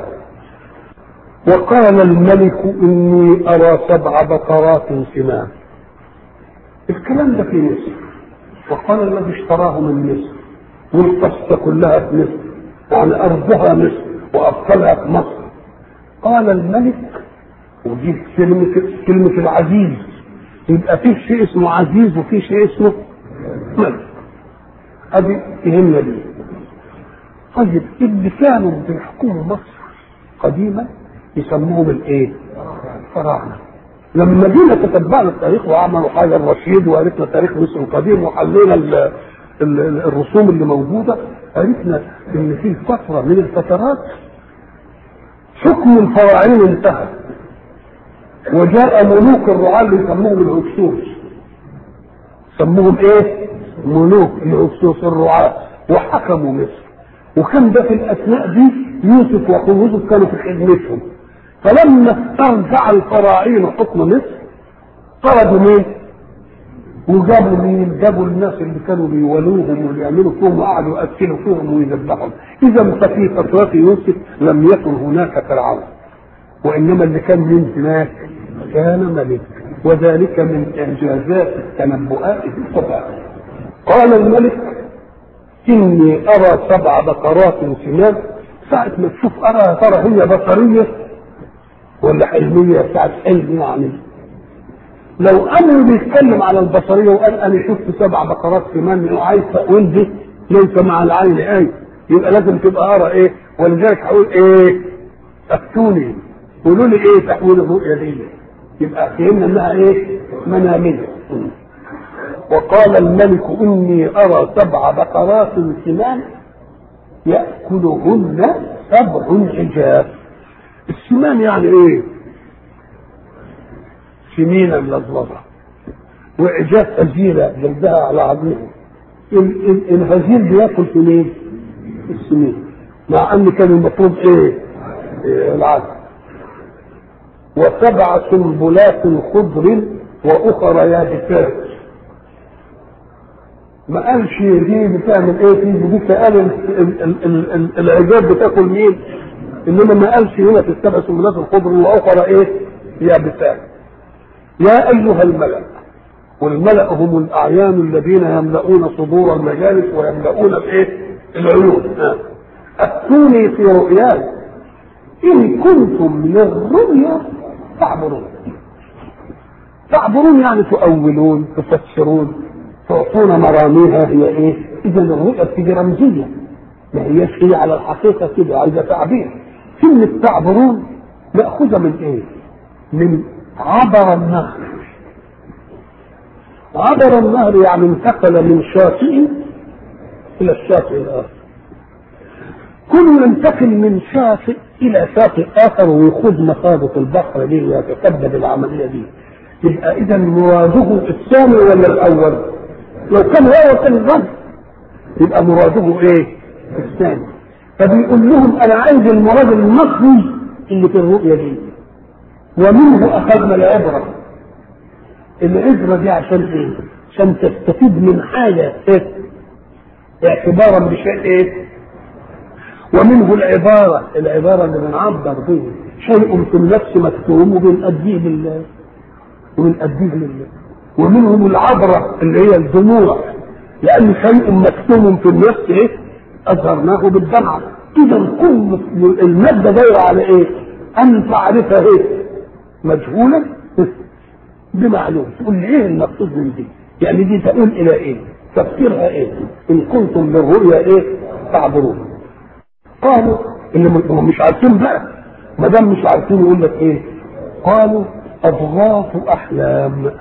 وقال الملك اني ارى 7 بقرات سمان. الكلام ده في مصر، وقال الذي اشتراه من مصر والقصه كلها في مصر، يعني ارضها مصر وابطالها في مصر. قال الملك، ودي كلمة العزيز، يبقى فيه شيء اسمه عزيز وفيه شيء اسمه ملك. ادي تهمنا دي. طيب اللي كانوا بيحكموا مصر قديما يسموهم الايه؟ الفراعنه. لما جينا تتبعنا التاريخ وعملوا حاجه الرشيد وعرفنا تاريخ مصر القديم وحلينا الرسوم اللي موجوده، عرفنا ان في فتره من الفترات حكم الفراعنه انتهى وجاء ملوك الرعاة اللي يسموهم الهكسوس. سموهم ايه؟ ملوك الهكسوس الرعاة، وحكموا مصر. وكان ده في الاثناء دي يوسف وقوته كانوا في خدمتهم. فلما استرجع الفراعين حكم مصر طردوا مين؟ وجابوا مين؟ جابوا الناس اللي كانوا بيولوهم ويعملوا فيهم وقعدوا ياكلوا فيهم ويذبحهم. اذا ففي فترة يوسف لم يكن هناك فرعون، وانما اللي كان من هناك كان ملك، وذلك من انجازات التنبؤات في القرآن. قال الملك إني أرى 7 بقرات سمان. ساعة ما تشوف أرى ترى هي بصرية ولا حلمية؟ ساعة حلم يعني. لو أمر بيتكلم على البصرية وقال أنا شفت 7 بقرات سمان وعايز تأويل دي ليس مع العين آية، يبقى لازم تبقى أرى إيه. ولذلك هقول إيه؟ أفتوني قولوا لي إيه تحويل الرؤية دي. يبقى فهمنا إنها إيه؟ منامية. وقال الملك إني أرى 7 بقرات سمان يأكلهن 7 عجاف. السمان يعني إيه؟ سمينة ملظلظة، وعجاف هزيلة جلدها على عظمها. الهزيل بياكل في مين؟ السمين، مع أن كان المفروض إيه؟ العدل. و7 سنبلات خضر وأخرى يابسات. ما قالش دي بتعمل ايه دي قال العجاب بتاكل مين، انما ما قالش هنا في ال7 سنبلات الخضر واخرى ايه يابسات. يا ايها الملأ، والملأ هم الاعيان الذين يملؤون صدور المجالس ويملؤون بايه العيون. اتوني في رؤياي ان كنتم للرؤيا تعبرون. تعبرون يعني تؤولون تفسرون تعطون مراميها. هي ايه؟ اذا الرؤيا بتيجي رمزيه، ما هيش هي على الحقيقه كده، عايزه تعبير. كلمه تعبرون ماخوذه من ايه؟ من عبر النهر. عبر النهر يعني انتقل من شاطئ الى الشاطئ الاخر. كل ينتقل من شاطئ الى شاطئ اخر ويخوض مخاضة البحر دي ويتسبب العمليه دي. يبقى اذا مراده الثاني ولا الاول؟ لو كان هو كان الرد يبقى مراده ايه؟ الثاني. فبيقول لهم انا عايز المراد المصري اللي في الرؤيه دي، ومنه اخذنا العبره. العبره دي عشان ايه؟ عشان تستفيد من حاجه ايه؟ اعتبارا بشيء ايه؟ ومنه العباره اللي بنعبر به شيء في النفس مكتوم وبنأديه لله وبنأديه لله. ومنهم العبره اللي هي الدموع، لان شيء مكتوم في النفس ايه؟ اظهرناه بالدمعه. اذا كل الماده دايره على ايه؟ ان تعرفها ايه؟ مجهولا بمعلوم. تقول لي ايه المقصود من دي؟ يعني دي تقول الى ايه؟ تفسيرها ايه؟ ان كنتم للرؤيا ايه؟ تعبرون. قالوا اللي مش عارفين بقى، ما دام مش عارفين يقول لك ايه؟ قالوا اضغاث احلام.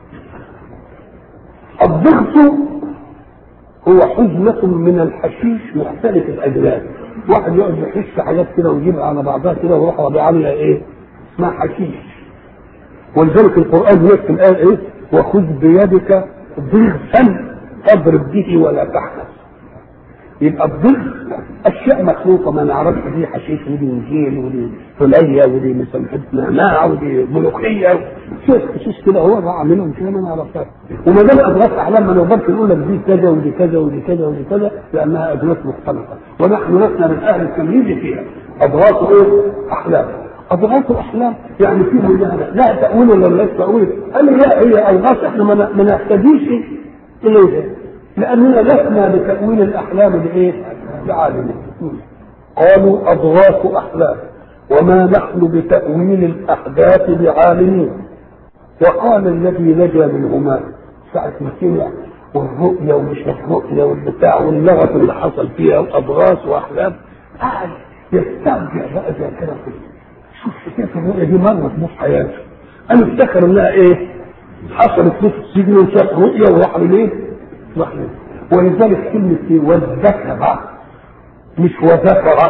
الضغط هو حزمة من الحشيش مختلف الأجناس. واحد يقعد يحش حاجات كده ويجيبها على بعضها كده ويروح بيعملها ايه؟ اسمها حشيش. ولذلك القرآن يكتب الآية ايه؟ وخذ بيدك ضغثا فاضرب به ولا تحنث. يبقى الضغط أشياء مخلوقة ما نعرفش، دي حشيش ودي نجيل ودي فلية ودي مثلا نعناع ودي ملوخية حشيش كده هو بقى عاملهم كده ما نعرفهاش. وما دام أضغاث أحلام ما نقدرش نقول لك دي كذا ودي كذا ودي كذا ودي كذا، لأنها أجناس مختلفة ونحن لسنا من أهل التمييز فيها. أضغاث إيه؟ أحلام. أضغاث الأحلام يعني فيه لا تأويل ولا لا تأويل. قال لا، هي أضغاث إحنا ما نحتاجيش إليها لأننا لسنا بتأويل الأحلام بإيه؟ بعالمين. قالوا أضغاث أحلام وما نحن بتأويل الأحداث بعالمين. وقال الذي نجا منهما ساعة ما سمع والرؤيا ومش الرؤيا والبتاع واللغط اللي حصل فيها وأضغاث وأحلام قاعد يسترجع بقى زي كده. شوف كيف الرؤيا دي مرت في حياته. أنا افتكر إنها إيه؟ حصلت في السجن وشاف رؤيا وراح ليه؟ ولذلك كلمة والذكر مش وذكر.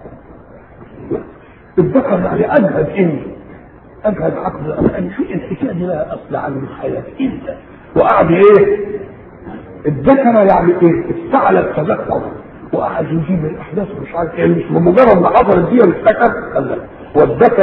الذكر يعني أجهد إني أجهد عقل أن في الحكاية دي لها أصل عن الحياة إنت وقعد إيه؟ الذكر يعني إيه؟ استعلى التذكر وقعد يجيب الأحداث مش عارف إيه، مش بمجرد ما حصلت دي افتكر. والذكر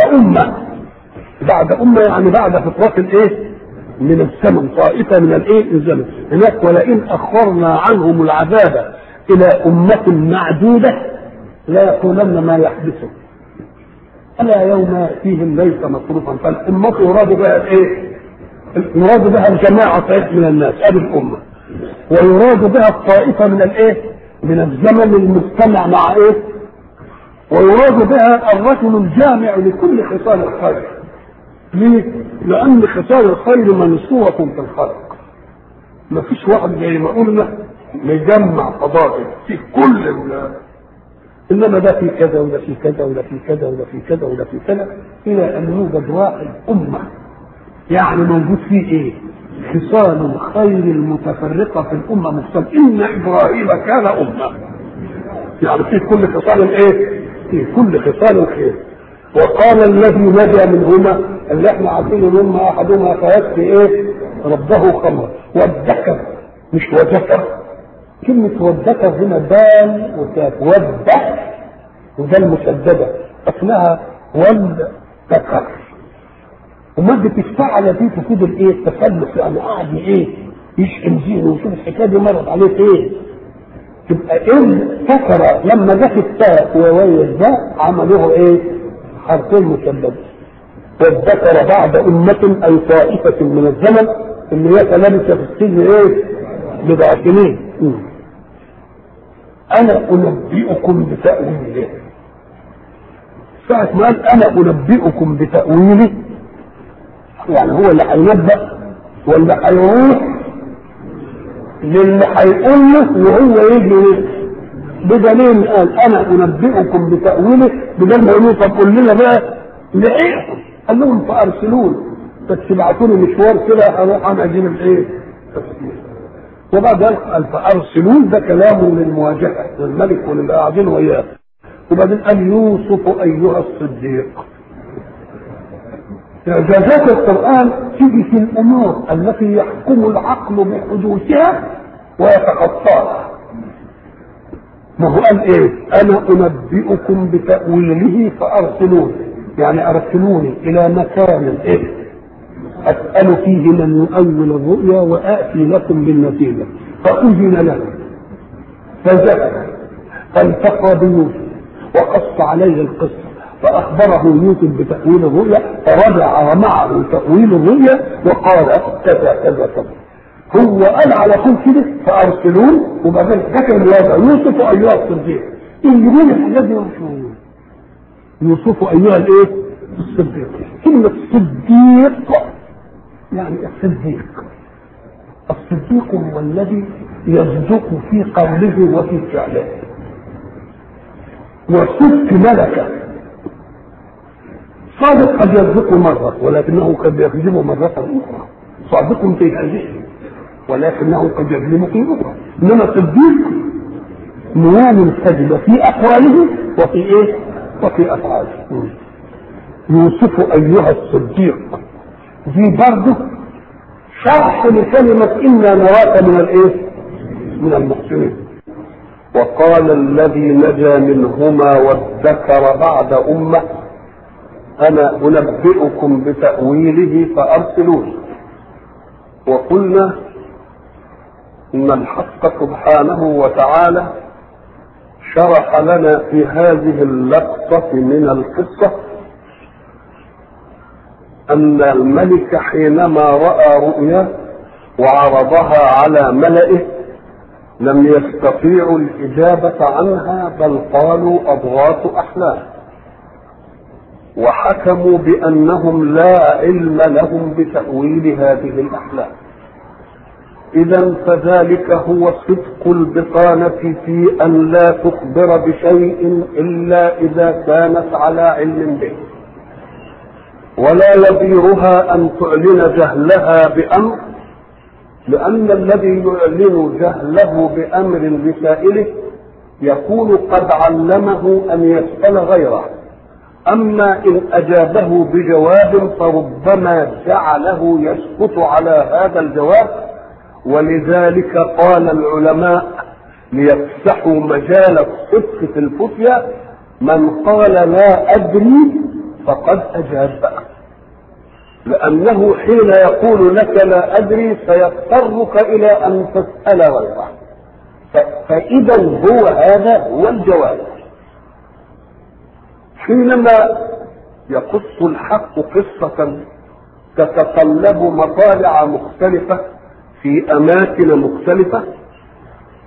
بعد أمة يعني بعد فترات الإيه؟ من الزمن طائفة من الايه الزمن هناك. ولئن اخرنا عنهم العذاب الى امة معدودة لا يقولن ما يحدثه الا يوم ياتيهم ليس مصروفا. فالامة يراد بها ايه؟ يراد بها الجماعة من الناس هذه الامة. ويراد بها الطائفة من الايه؟ من الزمن المجتمع مع ايه؟ ويراد بها الرجل الجامع لكل خصال الخير. ليه؟ لأن خصال الخير منصورة في الخلق. ما فيش واحد زي ما قلنا مجمع فضائل في كل انما ده في كذا وده في كذا وده في كذا وده في كذا وده في كذا، الى ان يوجد واحد امه، يعني موجود فيه ايه؟ خصال الخير المتفرقه في الامه مختلفه. ان ابراهيم كان امه، يعني في كل خصال الايه؟ في كل خصال الخير. وقال الذي نجا منهما اللي احنا عارفين منهما احدهما فيكفي ايه؟ ربه خمر. والذكر مش وذكر، كلمة والذكر هنا دال وكاف، والذكر ودال مسددة أصلها والذكر، ومادة الفعل دي تفيد الايه؟ التثلث، يعني قاعد ايه؟ يشحن ذهنه ويشوف الحكاية دي مرت عليه ايه؟ تبقى ايه؟ ذكر لما جت التاء وواي الذاء عملوه ايه؟ حرفين مسددين. والذكر بعد أمة أي طائفة من الزمن اللي هي لبثت في السجن ايه؟ بضع سنين. انا انبئكم بتأويله. ساعة ما قال انا انبئكم بتأويله، يعني هو اللي هينبأ ولا هيروح للي هيقول له وهو يجي؟ بدليل قال انا انبئكم بتأويله، بدل ما يقولوا طب قول لنا بقى لقيكم، قال لهم فارسلون، بس ابعتوني مشوار كده اروح انا اجيب الايه؟ وبعد ذلك قال فارسلون، ده كلام للمواجهه للملك وللي قاعدين وياه. وبعدين قال يوسف ايها الصديق. اعجازات القران تيجي في الامور التي يحكم العقل بحدوثها ويتخطاها. ما هو قال ايه؟ انا انبئكم بتاويله فارسلون، يعني ارسلوني الى مكان ايه؟ أسأل فيه من يؤول الرؤيا وآتي لكم بالنتيجة. فأذن له فذهب فالتقى بيوسف وقص عليه القصة، فأخبره يوسف بتأويل الرؤيا، فرجع معه تأويل الرؤيا وقال كذا كذا كذا. هو قال على طول كده فأرسلون، وبعدين ذكر الوضع يوسف أيها الصديق. يقول الحاجات دي يوسف أيها الإيه؟ الصديق. كلمة صديق يعني الصديق. الصديق هو الذي يصدق في قوله وفي فعله. والصدق ملكة. صادق قد يصدق مرة ولكنه قد يكذب مرة أخرى. صادق في هذه ولكنه قد يكذب في أخرى. إنما الصديق نوام الكذب في أقواله وفي إيه؟ وفي أفعاله. يوسف أيها الصديق دي برضه شرح لكلمة إنا نراك من الإيه؟ من المحسنين. وقال الذي نجا منهما وادكر بعد أمة أنا أنبئكم بتأويله فأرسلون. وقلنا إن الحق سبحانه وتعالى شرح لنا في هذه اللقطة من القصة أن الملك حينما رأى رؤيا وعرضها على ملئه لم يستطيعوا الإجابة عنها، بل قالوا أضغاث أحلام، وحكموا بأنهم لا علم لهم بتأويل هذه الأحلام. إذا فذلك هو صدق البطانة في أن لا تخبر بشيء إلا إذا كانت على علم به، ولا يضيرها أن تعلن جهلها بأمر، لأن الذي يعلن جهله بأمر لسائله يكون قد علمه أن يسأل غيره. أما إن أجابه بجواب فربما جعله يسقط على هذا الجواب. ولذلك قال العلماء ليفسحوا مجال الصدق في الفتيا من قال لا أدري فقد أجاب، لأنه حين يقول لك لا أدري سيضطرك إلى أن تسأل غيره، فإذا هو هذا هو الجواب. حينما يقص الحق قصة تتطلب مطالع مختلفة في أماكن مختلفة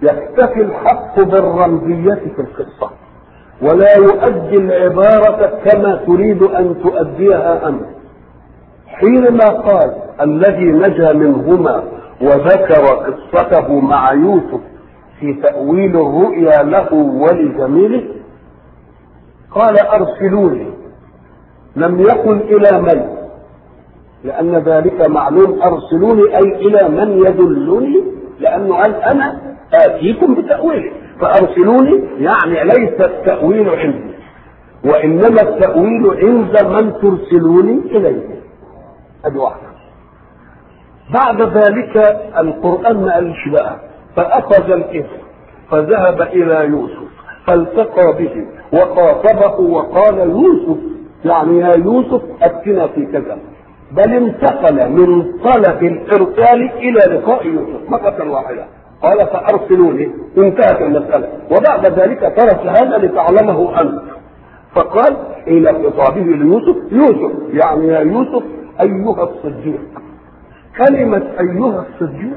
يكتفي الحق بالرمزية في القصة ولا يؤدي العبارة كما تريد أن تؤديها أنت. حينما قال الذي نجا منهما وذكر قصته مع يوسف في تأويل الرؤيا له ولجميله قال أرسلوني، لم يقل إلى من، لأن ذلك معلوم. أرسلوني أي إلى من يدلني، لأنه قال أنا آتيكم بتأويله. فأرسلوني يعني ليس التأويل عندي، وإنما التأويل عند من ترسلوني إليه. أدي واحدة. بعد ذلك القرآن ما قالش بقى فأخذ الإثم فذهب إلى يوسف فالتقى به وخاطبه وقال يوسف، يعني يا يوسف أتنا في كذا، بل انتقل من طلب الإرسال إلى لقاء يوسف مرة واحدة. قال فأرسلوني، انتهت المسألة. وبعد ذلك ترك هذا لتعلمه أنت، فقال إلى خطابه ليوسف يوسف، يعني يا يوسف أيها الصديق. كلمة أيها الصديق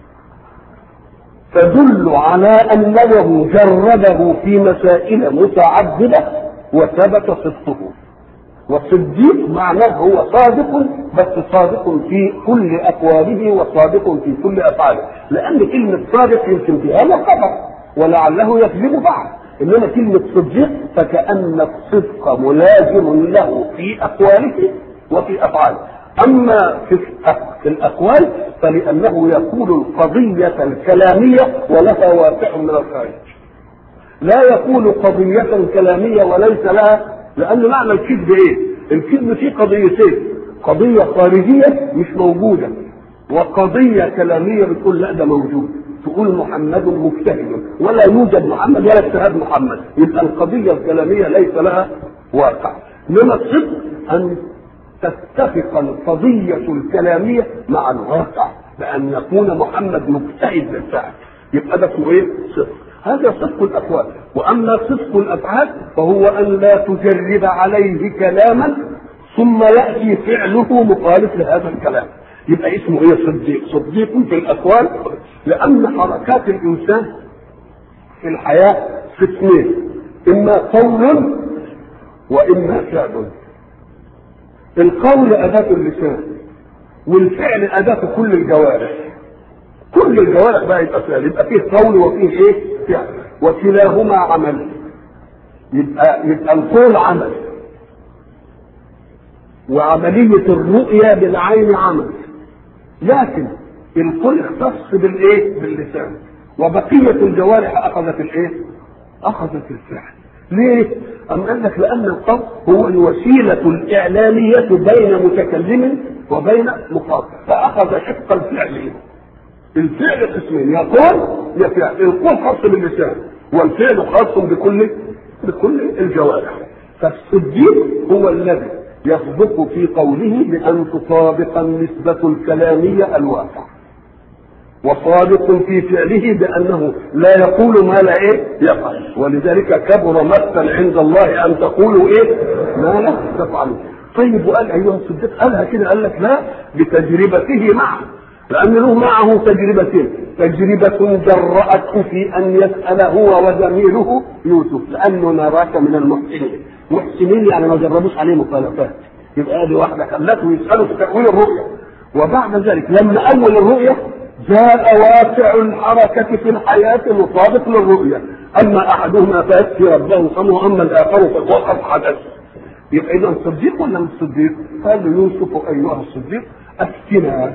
تدل على أنه جربه في مسائل متعددة وثبت صدقه. والصديق معناه هو صادق، بس صادق في كل أقواله وصادق في كل أفعاله، لأن كلمة صادق يمكن فيها خبر ولعله يكذب بعض، إنما كلمة صديق فكأن الصدق ملازم له في أقواله وفي أفعاله. أما في الأقوال فلأنه يقول القضية الكلامية ولها واقع من الخارج، لا يقول قضية كلامية وليس لها، لأن معنى الكذب إيه؟ الكذب فيه قضيتين، قضية خارجية مش موجودة، وقضية كلامية بتقول لا ده موجود. تقول محمد مجتهد ولا يوجد محمد ولا اجتهاد محمد، يبقى القضية الكلامية ليس لها واقع. إنما الصدق أن تتفق القضية الكلامية مع الواقع، بأن يكون محمد مجتهد بالفعل، يبقى ده اسمه ايه؟ صدق. هذا صدق الأقوال. وأما صدق الأفعال فهو أن لا تجرب عليه كلاما ثم يأتي فعله مخالف لهذا الكلام، يبقى اسمه ايه؟ صديق. صديق في الأقوال، لأن حركات الإنسان في الحياة في اثنين، إما قول وإما فعل. القول أداة اللسان والفعل أداة كل الجوارح. كل الجوارح بقى يبقى فعل، يبقى فيه قول وفيه ايه؟ فعل، وكلاهما عمل. يبقى القول عمل، وعملية الرؤية بالعين عمل، لكن القول اختص بالايه؟ باللسان، وبقية الجوارح أخذت الايه؟ أخذت الفعل. ليه؟ أم قال لك لأن القول هو الوسيلة الإعلامية بين متكلم وبين مخاطب، فأخذ شق الفعل. الفعل قسمين، يقول يفعل. القول خاص باللسان والفعل خاص بكل الجوارح. فالصديق هو الذي يصدق في قوله بأن تطابق النسبة الكلامية الواقع، وصادق في فعله بأنه لا يقول ما لا ايه يفعل. ولذلك كبر مقتا عند الله أن تقولوا ايه ما لا تفعلوا. طيب وقال أيها الصديق قالها كده؟ قال لك لا، بتجربته معه، لأن له معه تجربتين. تجربة جرأته في أن يسأل هو وزميله يوسف لأنه نراك من المحسنين. محسنين يعني ما جربوش عليه مخالفات، يبقى هذه واحدة خلته يسأله في تأويل الرؤيا. وبعد ذلك لما أول الرؤيا جاء واقع الحركة في الحياة مطابق للرؤيا، أما أحدهما فيكفي ربه صنعه أما الآخر فوقف حدث. يبقى إذا صديق ولا مش صديق؟ قال يوسف أيها الصديق أفتنا.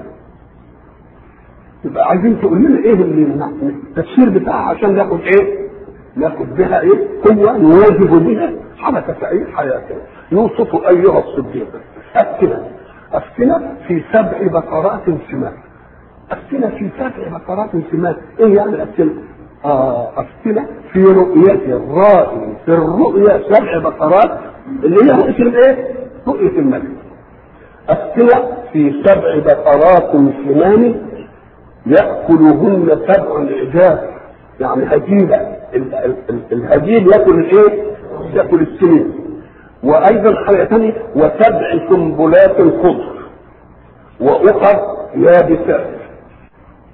يبقى عايزين تقول لنا إيه التفسير بتاعها عشان ناخد إيه؟ ناخد بها إيه؟ قوة نواجه بها حركة أي حياتنا. يوسف أيها الصديق أفتنا في 7 بقرات سمان. أفتنا في 7 بقرات سمان. إيه يعني أفتنا؟ أفتنا في رؤية الرائي في الرؤيا 7 بقرات اللي هي رؤية الإيه؟ رؤية الملك. أفتنا في 7 بقرات سمان يأكلهن 7 عجاف، يعني هجيبة. الهجيب يأكل الإيه؟ يأكل السنين. وأيضا حاجة ثانية و7 سنبلات خضر وأخر يابسات.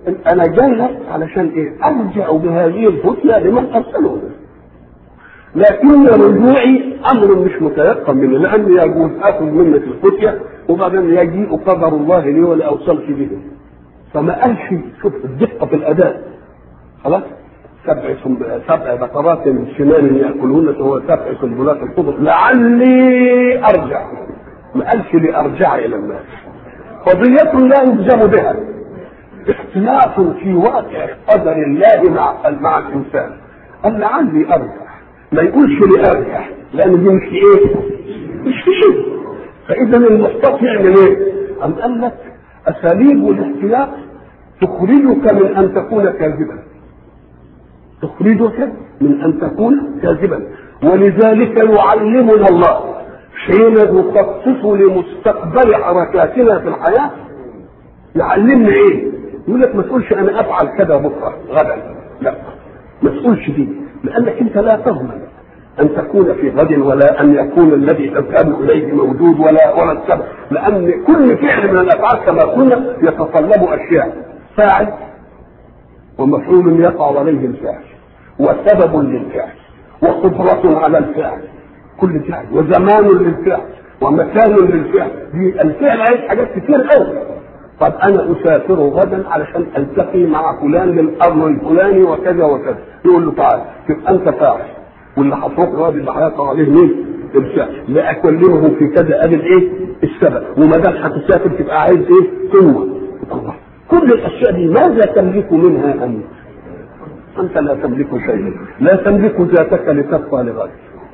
انا جاي لك علشان ايه؟ ارجع بهذه الفتية لمن ارسله، لكن رجوعي امر مش متيقن منه، لان يجوز اخذ منك الفتية وبعدين يجيء قدر الله لي ولا اوصلش به. فما قالش، شوف الدقة في الاداء، خلاص، سبع بقرات سمان ياكلهن وهو 7 سنبلات خضر لعلي ارجع. ما قالش لارجع الى الناس. قضية لا يلزم بها، اختلاف في واقع قدر الله مع الانسان. قال لعلي ارجع، ما يقولش لارجع، لان دي مش ايه؟ مش في شيء. فاذا المحتاط يعمل ايه؟ ام قال لك اساليب الاحتياط تخرجك من ان تكون كاذبا، تخرجك من ان تكون كاذبا. ولذلك يعلمنا الله حين نخصص لمستقبل حركاتنا في الحياه، يعلمنا ايه؟ يقول لك ما تقولش انا افعل كذا بكره غدا، لا، ما تقولش دي، لانك انت لا تضمن ان تكون في غد ولا ان يكون الذي تذهب اليه موجود ولا السبب، لان كل فعل من الافعال كما قلنا يتطلب اشياء: فاعل ومفعول يقع عليه الفعل، وسبب للفعل، وقدرة على الفعل، كل فعل، وزمان للفعل، ومكان للفعل. دي الفعل عايز حاجات كتير قوي. طب انا اسافر غدا علشان التقي مع فلان للامر الفلاني وكذا وكذا، يقول له تعال، تبقى انت فاعل، واللي هتروح غادي اللي هيقع عليه مين؟ الفعل. لا اكلمه في كذا قبل ايه؟ السبب. وما دام هتسافر تبقى عايز ايه؟ قوه. كل الاشياء دي ماذا تملك منها انت؟ انت لا تملك شيئا، لا تملك ذاتك لتبقى لغد،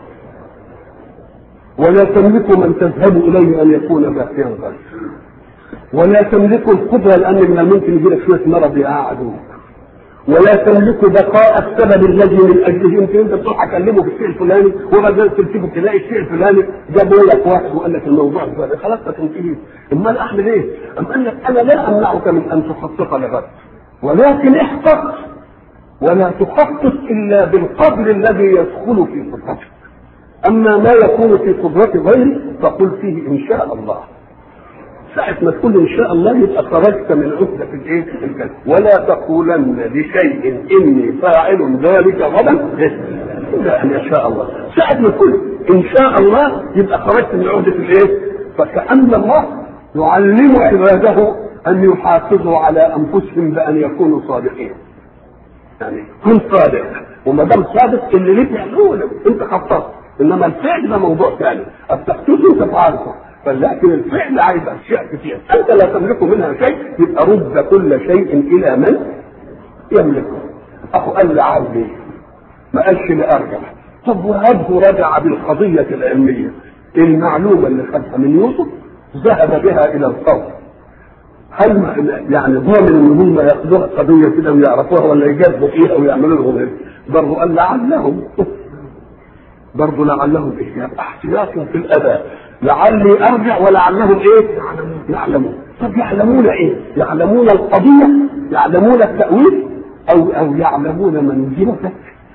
ولا تملك من تذهب اليه ان يكون باقيا غد، ولا تملك القدره لان من الممكن يجي لك شويه مرض يقعدوك، ولا تملك بقاء السبب الذي من اجله انت تروح اكلمه في الشيء الفلاني وبعدين تلتفت تلاقي الشيء الفلاني جابوا لك واحد وقال لك الموضوع ده خلاص تنتهي. امال اعمل ايه؟ ام قال لك انا لا امنعك من ان تخطط لغد، ولكن احفظ ولا تخطط الا بالقدر الذي يدخل في قدرتك. اما ما يكون في قدرة غيري فقل فيه ان شاء الله. ساعة ما تقول ان شاء الله يبقى خرجت من عهدة الايه؟ الكلام. ولا تقولن لشيء اني فاعل ذلك غدا الا ان يشاء الله. ساعة ما تقول ان شاء الله يبقى خرجت من عهدة الايه؟ فكأن الله يعلم عباده ان يحافظوا على انفسهم بان يكونوا صادقين. يعني كن صادق، وما دام صادق اللي ليك يعملوه انت خططت، انما الفعل ده موضوع ثاني. التخطيط انت فعلته، لكن الفعل عايز اشياء كثير انت لا تملك منها شيء. يبقى رد كل شيء الى من يملكه. اخو قال لعلي، ما قالش لارجع. طب وهبه رجع بالقضيه العلميه، المعلومه اللي خدها من يوسف ذهب بها الى القوم. هل يعني ضامن ان هم ياخذوها قضيه كده ويعرفوها ولا يجازوا فيها ويعملوا لهم ايه؟ برضه قال لعلهم، برضه لعلهم ايه؟ احتياط في الاداء. لعلي ارجع ولعلهم ايه؟ يعلمون. طب يعلمون ايه؟ يعلمون القضيه، يعلمون التاويل، او يعلمون منزلتك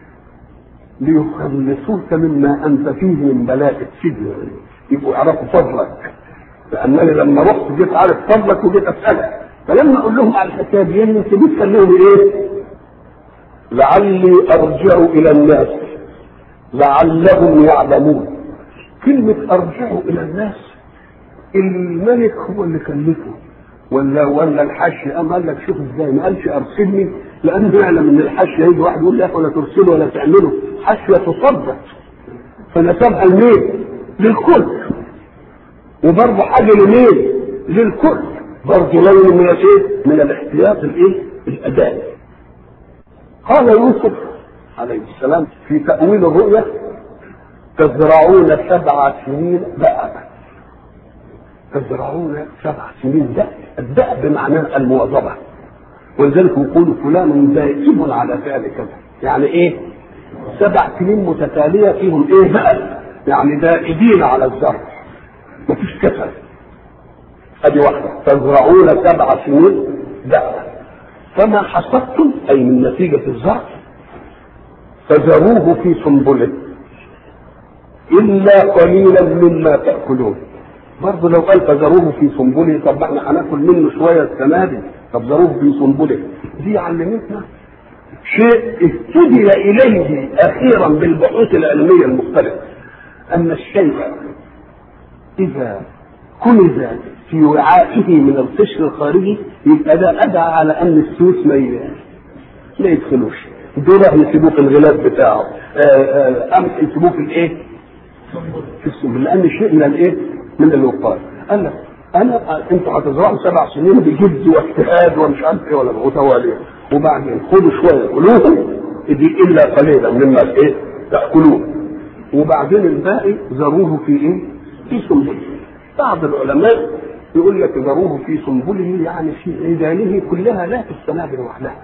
ليخلصوك مما انت فيه من بلاء السجن، يبقوا يعرفوا فضلك. لانني لما رحت جيت عارف فضلك وجيت اسالك، فلما اقول لهم على الحكايه دي انت بتسالهم ايه؟ لعلي ارجع الى الناس لعلهم يعلمون. كلمه ارجع الى الناس، الملك هو اللي كلفه ولا الحش قال لك شوف ازاي؟ ما قالش ارسلني، لانه يعلم ان الحش هيجي واحد يقول لك ولا ترسله ولا تعمله، حشيه تصدق، فنسبها لمين؟ للكل. وبرضه حاجه لمين؟ للكل. برضه لون من الايه؟ من الاحتياط الايه؟ الاداء. قال يوسف عليه السلام في تاويل الرؤيا: تزرعون 7 سنين دأبا. تزرعون 7 سنين دأب. الدأب بمعناه المواظبه، ولذلك يقول فلان دائب على فعل كذا. يعني ايه؟ 7 سنين متتاليه فيهم ايه بقى؟ يعني دائبين على الزرع، مفيش كسل. ادي واحده. تزرعون 7 سنين دأبا فما حصدتم، اي من نتيجه الزرع، فذروه في سنبله الا قليلا مما تاكلون. برضه لو قال فذروه في سنبله، طب احنا هناكل منه شويه السنه دي، فذروه في سنبله. دي علمتنا شيء اهتدي اليه اخيرا بالبحوث العلميه المختلفه، ان الشيء اذا كنز في وعائه من القشر الخارجي يبقى ده ادعى على ان السوس ما يدخلوش. دول يسيبوه في الغلاف بتاعه، قمح يسيبوه في الايه؟ في السنبل، لان شيء من الايه؟ من الوقايه. قال لك انتوا هتزرعوا 7 سنين بجد واجتهاد ومش عارف ايه ولا متواليه، وبعدين خدوا شويه كلوهم دي الا قليلا مما ايه؟ تاكلون، وبعدين الباقي ذروه في ايه؟ في سنبله. بعض العلماء يقول لك ذروه في سنبله يعني في عيدانه كلها لا في السنابل وحدها،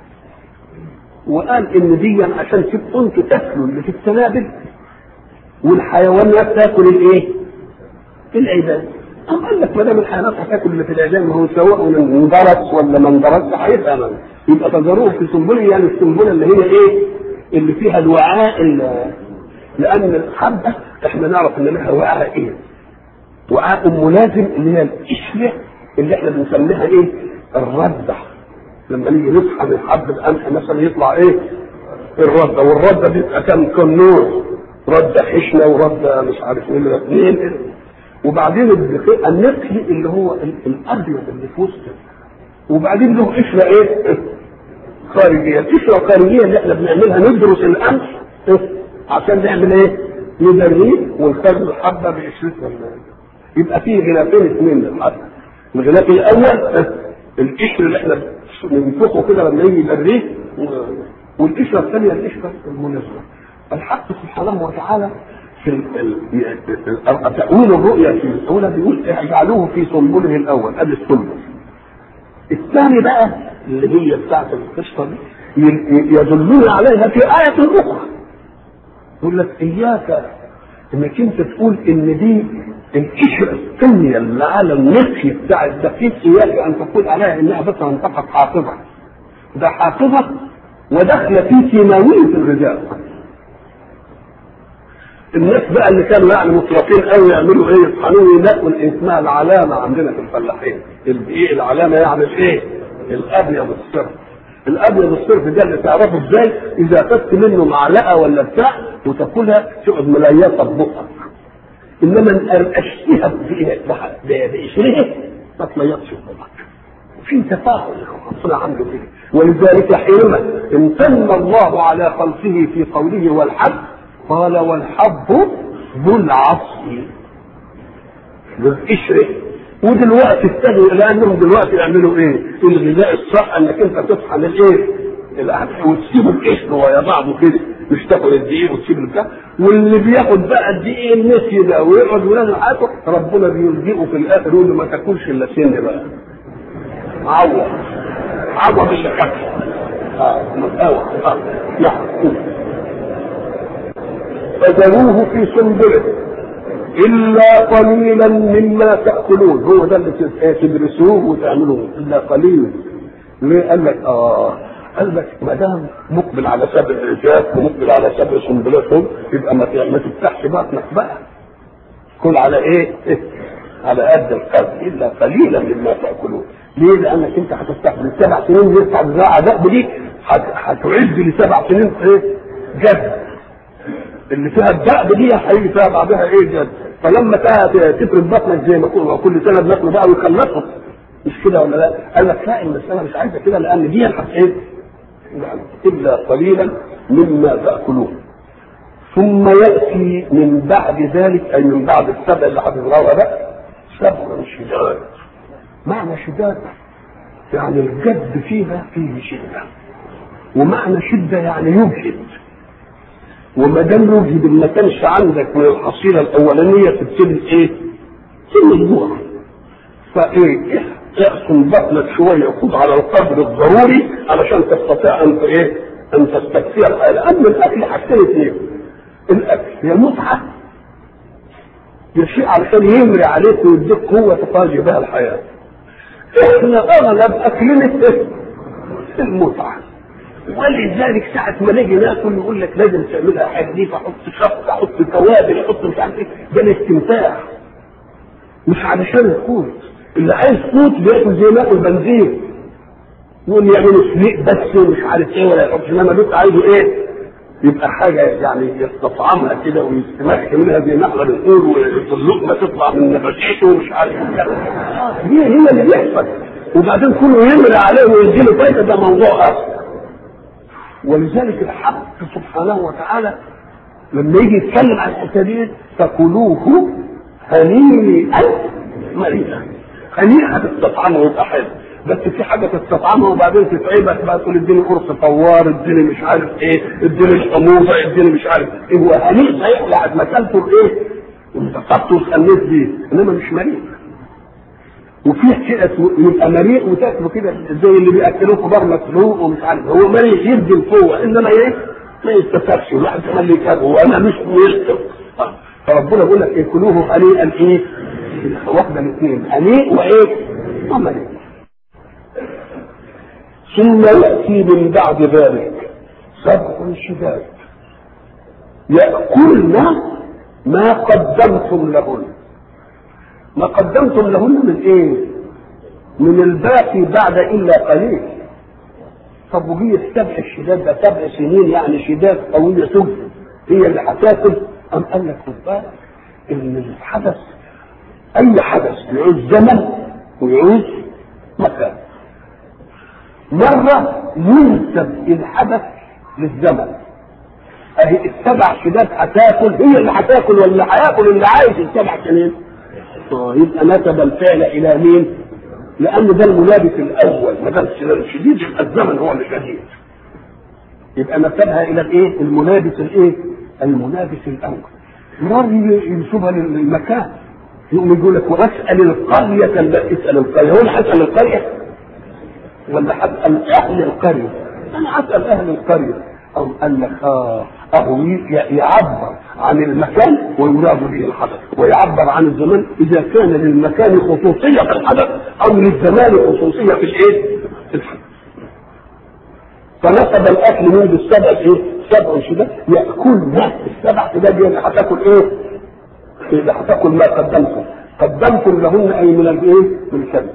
وقال ان دي عشان تبقوا انتوا تاكلوا اللي في السنابل والحيوانات تاكل الايه؟ العيدان. قال لك ما دام الحيوانات هتاكل اللي في العيدان وهو سواء اندرس ولا ما اندرسش هيبقى يبقى تذروه في سنبله، يعني السنبله اللي هي ايه؟ اللي فيها الوعاء، لان الحبه احنا نعرف ان لها وعاء ايه؟ وعاء ملازم اللي هي القشره اللي احنا بنسميها ايه؟ الرده. لما نيجي نطحن حب القمح مثلا يطلع ايه؟ الرده، والرده بيبقى كم نوع؟ رده خشنه ورده مش عارف ايه اثنين، وبعدين النقي اللي هو الابيض اللي في وسطه، وبعدين له قشره ايه؟ خارجيه. القشره الخارجيه اللي احنا بنعملها ندرس القمح عشان نعمل ايه؟ ندريه ونخرج الحبه بقشرتها. يبقى فيه غلافين اثنين للحبه. الغلاف الاول القشر اللي احنا بننفخه كده لما يجي يدريه، والقشره الثانيه القشره المناسبه. الحق سبحانه وتعالى في تأويل الرؤيا في الأولى بيقول اجعلوه في سنبله الأول قبل السنبل. الثاني بقى اللي هي بتاعت القشطة دي يدلون عليها في آية أخرى، يقول لك إياك إنك أنت تقول إن دي القشرة الثانية اللي على النقي بتاع الدقيق، إياك أن تقول عليها إنها بس انتقت حافظة. ده حافظة ودخل في كيماوية الغذاء. الناس بقى اللي كانوا يعني مطلقين قوي يعملوا ايه؟ يطحنوا ينقوا اسمها العلامه عندنا في الفلاحين. ايه العلامه؟ يعني ايه؟ الابيض الصرف. الابيض الصرف ده اللي تعرفه ازاي؟ اذا اخذت منه معلقه ولا بتاع وتاكلها تقعد مليطه ببقك، انما نقرقشتها بقشرها ما تليطش ببقك. في تفاعل حصل عنده كده. ولذلك حينما امتن الله على خلقه في قوله والحب قال والحب ذو العصف بالقشره. ودلوقتي اتجهوا الى انهم دلوقتي يعملوا ايه؟ الغذاء الصح انك انت تطحن الايه؟ القمح وتسيبه بقشره ويا بعضه كده، مش تاكل الدقيق وتسيب البتاع. واللي بياخد بقى الدقيق النسي ده ويقعد ولازم حياته ربنا بيلجئه في الاخر يقول له ما تاكلش الا سن بقى. عوض اللي كتب. نعم. فذروه في سنبله الا قليلا مما تاكلون. هو ده اللي تدرسوه وتعملوه الا قليلا. ليه؟ قال لك ما دام مقبل على 7 رجال ومقبل على 7 سنبلاتهم يبقى ما تفتحش بطنك بقى. كل على ايه؟ على قد القلب. الا قليلا مما تاكلون. ليه؟ لانك انت هتستقبل 7 سنين يرفع بزراعه دأب دي هتعد ل7 سنين ايه؟ جد. اللي فيها الدأب دي هيجي فيها بعدها ايه؟ جد. فلما تفرد بطنك زي ما كل سنه بناكله بقى ويخلصها، مش كده ولا لا؟ قال لك لا المساله مش عايزه كده، لان دي ايه؟ الا قليلا مما تاكلون. ثم ياتي من بعد ذلك اي من بعد السبع اللي هتزرعوها بقى 7 شداد. معنى شداد يعني الجد فيها فيه شده، ومعنى شده يعني يجهد. وما دام يجهد ما كانش عندك من الحصيله الاولانيه تبتدي ايه؟ سن الجوع. فايه؟ اقسم بطنك شويه وخذ على القدر الضروري علشان تستطيع ان ايه؟ ان تستكفي الحياه. لان الاكل حاجتين اثنين. الاكل هي المتعه، هي شيء علشان يمري عليك ويديك قوه تقاضي بها الحياه. احنا اغلب اكلنا المتعه، ولذلك ساعه ما نيجي ناكل يقول لك لازم تعملها حديث، احط شطه، احط توابل، احط مش عارف ايه. ده الاستمتاع مش علشان القوت. اللي عايز قوت بياكل زي ما ياكل بنزين. يقول يعملوا سليق بس ومش عارف ايه ولا يحطش، انما دول عايزه ايه؟ يبقى حاجه يعني يستطعمها كده ويستمح منها زي ما احنا بنقول، واللقمه تطلع من نفسيته ومش عارف ايه. هي اللي بيحصل، وبعدين كله يملى عليه ويديله فايده، ده موضوع اخر. ولذلك الحق سبحانه وتعالى لما يجي يتكلم عن الحته فكلوه هنيئا مريئا. هنيئا تستطعمه ويبقى حلو، بس في حاجه تستطعمها وبعدين تتعبك بقى، تقول اديني قرص فوار، اديني مش عارف ايه، اديني الحموضه، اديني مش عارف ايه. هو هنيء صحيح بعد ما اكلته بايه؟ انتصبت وخليت بيه، انما مش مريء. وفي كده يبقى مريء وتاكله كده زي اللي بياكلوه خضار مسلوق ومش عارف، هو مريء يدي القوه، انما ايه؟ ما يستفادش، الواحد كمان يكره وانا مش ميسر. فربنا بيقول لك ايه؟ كلوه هنيئا ايه؟ واحده من اثنين، هنيء وايه؟ ومريء. ثم يأتي من بعد ذلك 7 شداد يأكلن ما قدمتم لهن. ما قدمتم لهن من ايه؟ من الباقي بعد الا قليل. طب وهي ال7 الشداد ده 7 سنين يعني شداد قوية سجن هي اللي هتاكل؟ أم قال لك خد بالك ان الحدث اي حدث يعوز زمن ويعوز مكان. مرة ينسب الحدث للزمن، اهي ال7 شداد هتاكل، هي اللي هتاكل ولا هياكل اللي عايز ال7 سنين؟ يبقى نسب الفعل الى مين؟ لان ده الملابس الاول، ما دام الشديد يبقى الزمن هو اللي شديد، يبقى نسبها الى الايه؟ الملابس الايه؟ الملابس الاول. مرة ينسبها للمكان، يقوم يقول لك واسال القريه التي اسال القريه. هو اللي هسال القريه ولا هسال اهل القريه؟ انا هسال اهل القريه. او قال لك اهو يعبر عن المكان ويراد به الحدث، ويعبر عن الزمان اذا كان للمكان خصوصيه في الحدث او للزمان خصوصيه في الايه؟ في الحدث. فنسب الاكل من ال7 ايه؟ 7 شداد ياكلن ال7 شداد دي هتاكل ايه؟ اللي هتاكل ما قدمتم لهن اي من الايه؟ من الكذب.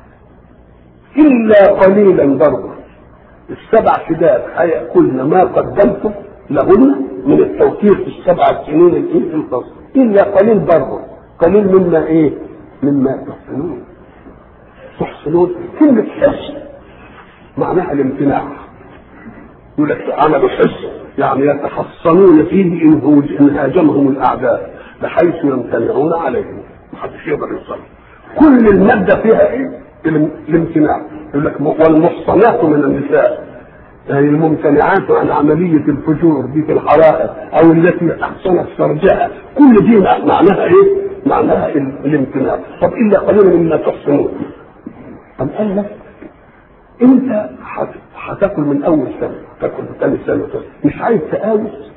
الا قليلا برضه ال7 شداد هياكلن ما قدمتم لهن من التوفير في ال7 سنين الايه؟ الفصل. الا قليل برضه، قليل مما ايه؟ مما تحسنون. تحسنون كلمه حسن معناها الامتناع. يقول لك عملوا حسن يعني يتحصنون فيه ان هاجمهم الاعداء بحيث يمتنعون عليهم، محدش يقدر يوصل. كل الماده فيها ايه؟ الامتناع. يقول لك والمحصنات من النساء، يعني الممتنعات عن عمليه الفجور دي في الحرائر او التي احصنت فرجها، كل دي معناها ايه؟ معناها الامتناع. طب الا قليلا مما تحصنون. طب قال لك انت هتاكل من اول سنه، تاكل من ثاني سنه، مش عايز تقاوس،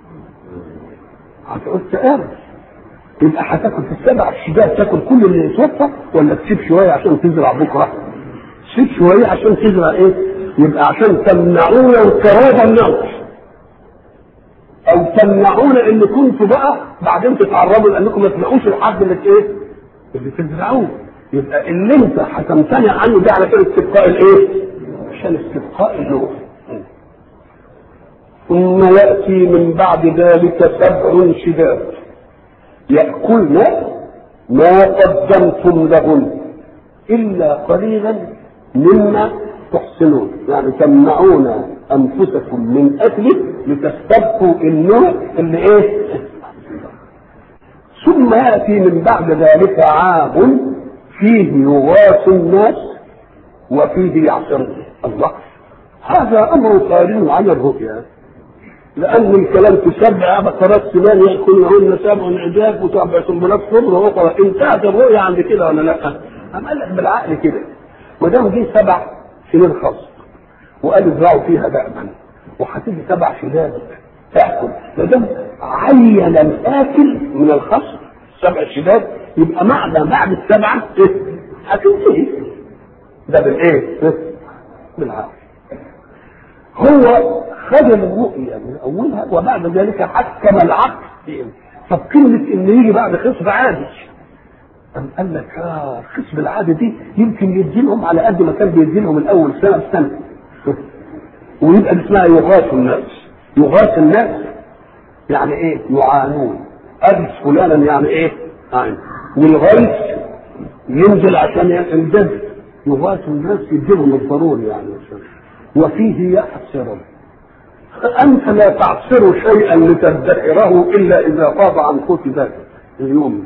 هتقول تقاوس، يبقى هتاكل في ال7 شداد تاكل كل اللي يتوفى، ولا تسيب شويه عشان تزرع بكره؟ تسيب شويه عشان تزرع ايه؟ يبقى عشان تمنعون انقراض النوم، او تمنعون ان كنتوا بقى بعدين تتعرضوا لانكم ما تلاقوش الحد اللي ايه؟ اللي تزرعوه. يبقى اللي انت هتمتنع عنه ده على كده استبقاء الايه؟ عشان استبقاء النور. ثم ياتي من بعد ذلك 7 شداد ياكلن ما قدمتم لهن الا قليلا مما تحسنون، يعني تمنعون انفسكم من اكله لتستبقوا النوع اللي ايه؟ ثم ياتي من بعد ذلك عام فيه يغاث الناس وفيه يعصرون. الله، هذا امر خارج عن الرؤيا، لان الكلام في 7 بقرات سمان ياكلهن 7 عجاف و7 سنبلات خضر اخرى. انتهت الرؤيا عند كده ولا لا؟ أم قال لك بالعقل كده، ما دام جه 7 سنين خصب وقال ازرعوا فيها دأبا، وهتيجي 7 شداد تاكل، ما دام عين الاكل من الخصب 7 شداد، يبقى معنى بعد ال7 هتنتهي. ده بالايه؟ بالعقل. هو خد الرؤيا من اولها وبعد ذلك حكم العقل فيه. طب كلمه ان يجي بعد خصب عادي، قال لك القسم العادي دي يمكن يدينهم على قد ما كان بيدينهم الاول سنه بسنه، ويبقى اسمها يغاث الناس. يغاث الناس يعني ايه؟ يعانون. اجلس فلانا يعني ايه؟ عين. والغيث ينزل عشان الجد. يغاث الناس يديهم الضروري يعني. وفيه يعصر. انت لا تعصر شيئا لتدخره الا اذا فاض عن قوت ذاك اليوم.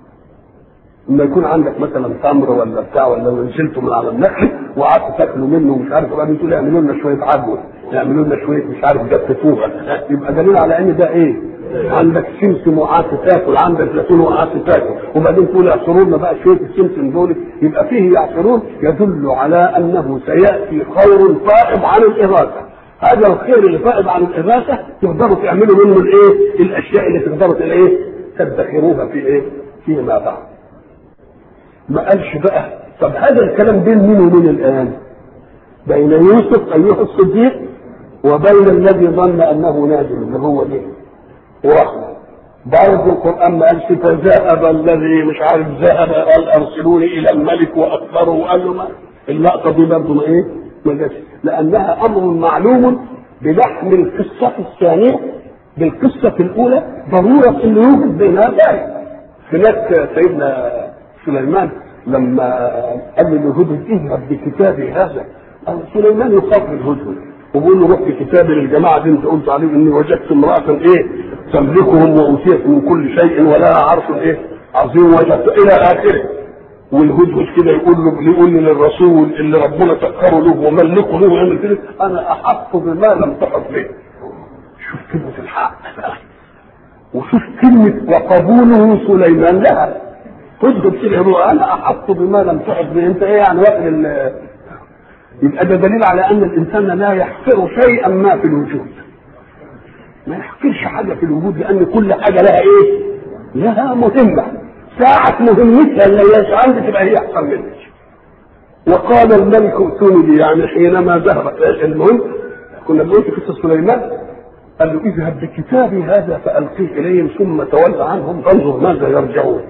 لما يكون عندك مثلا تمر ولا بتاع، ولا نزلتوا من على النخل وقعدتوا تاكلوا منه ومش عارف، وبعدين تقول اعملوا لنا شويه عجوه، يعملوا لنا شويه مش عارف جفتوها، يبقى دليل على ان ده ايه؟ عندك سمسم وقعدت تاكل، عندك زيتون وقعدت تاكل، وبعدين تقول يعصروا لنا بقى شويه السمسم دول، يبقى فيه يعصرون يدل على انه سياتي خير فائض عن الاغاثه. هذا الخير اللي فائض عن الاغاثه تقدروا تعملوا منه الايه؟ الاشياء اللي تقدروا الايه؟ تدخروها في ايه؟ فيما بعد. ما قالش بقى طب هذا الكلام بين مين ومين الان؟ بين يوسف ايها الصديق وبين الذي ظن انه ناجم اللي هو ايه؟ ورحمه. برضه القران ما قالش فذهب الذي مش عارف ذهب قال ارسلوني الى الملك واكبره وقال له ما اللقطه دي برضه ايه؟ ما جاتش، لانها امر معلوم بلحم القصه الثانيه بالقصه الاولى ضروره انه يوجد بينها ذلك. هناك سيدنا سليمان لما قال للهدهد اذهب بكتابي هذا، سليمان يخاف الهدهد وبيقول له روح بكتابي للجماعه دي انت قلت عليهم اني وجدت امراه ايه تملكهم واوتيت من كل شيء ولها عرش ايه عظيم وجدت الى اخره. والهدهد كده يقول للرسول اللي ربنا سخره له وملكه له ويعمل كده انا احق بما لم تحط به. شوف كلمه الحق وشوف كلمه وقبوله سليمان لها. تدخل كده انا احط بما لم تحط به. انت ايه يعني وقت يبقى ده دليل على ان الانسان لا يحقر شيئا ما في الوجود، ما يحقرش حاجه في الوجود، لان كل حاجه لها ايه؟ لها مهمه. ساعه مهمتها اللي هي عندك تبقى هي احسن منك. وقال الملك ائتوني به، يعني حينما ذهب المهم كنا بنقول في قصه سليمان قال له اذهب بكتابي هذا فالقيه اليهم ثم تولى عنهم فانظر ماذا يرجعون.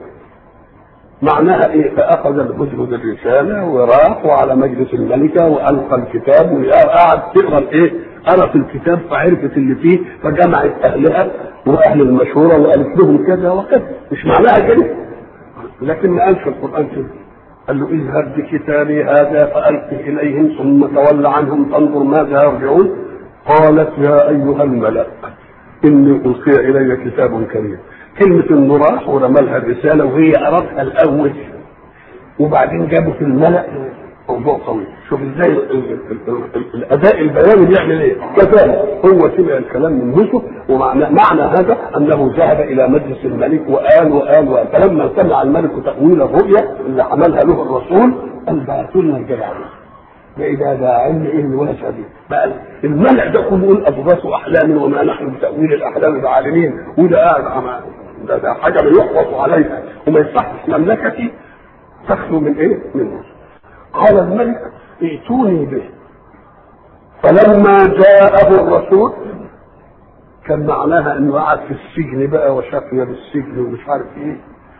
معناها ايه؟ فاخذ الهدهد الرساله وراح وعلى مجلس الملكه والقى الكتاب وقعد تقرا ايه؟ قرا في الكتاب فعرفت اللي فيه فجمعت اهلها واهل المشوره وقالت لهم كذا وكذا. مش معناها كده، لكن ما قالش في القران كده. قال له اذهب بكتابي هذا فالقه اليهم ثم تولى عنهم فانظر ماذا يرجعون. قالت يا ايها الملأ اني القي الي كتاب كريم. كلمة انه راح ورمى لها الرسالة وهي قرأتها الأول وبعدين جابوا في الملأ موضوع طويل. شوف ازاي الأداء البياني بيعمل ايه؟ كذلك هو سمع الكلام من يوسف ومعنى هذا أنه ذهب إلى مجلس الملك وقال فلما سمع الملك تأويل الرؤيا اللي عملها له الرسول قال بعثوا لنا الجلالة. ده علم ايه الواسع دي؟ بقى الملأ ده كله يقول أضغاث أحلام وما نحن بتأويل الأحلام بعالمين، وده قاعد ده حاجه يحفظ عليها وما يصحش مملكتي تخلو من ايه؟ منه. قال الملك ائتوني به. فلما جاءه الرسول كان معناها انه قعد في السجن بقى وشافي بالسجن ومش عارف ايه.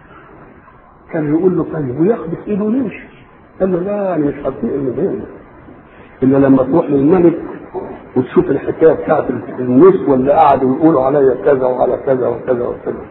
كان يقول له طيب وياخد في ايده ويمشي. قال له لا انا مش هطيق من الا لما تروح للملك وتشوف الحكايه بتاعت النسوه اللي قعدوا يقولوا عليا كذا وعلى كذا وكذا وكذا.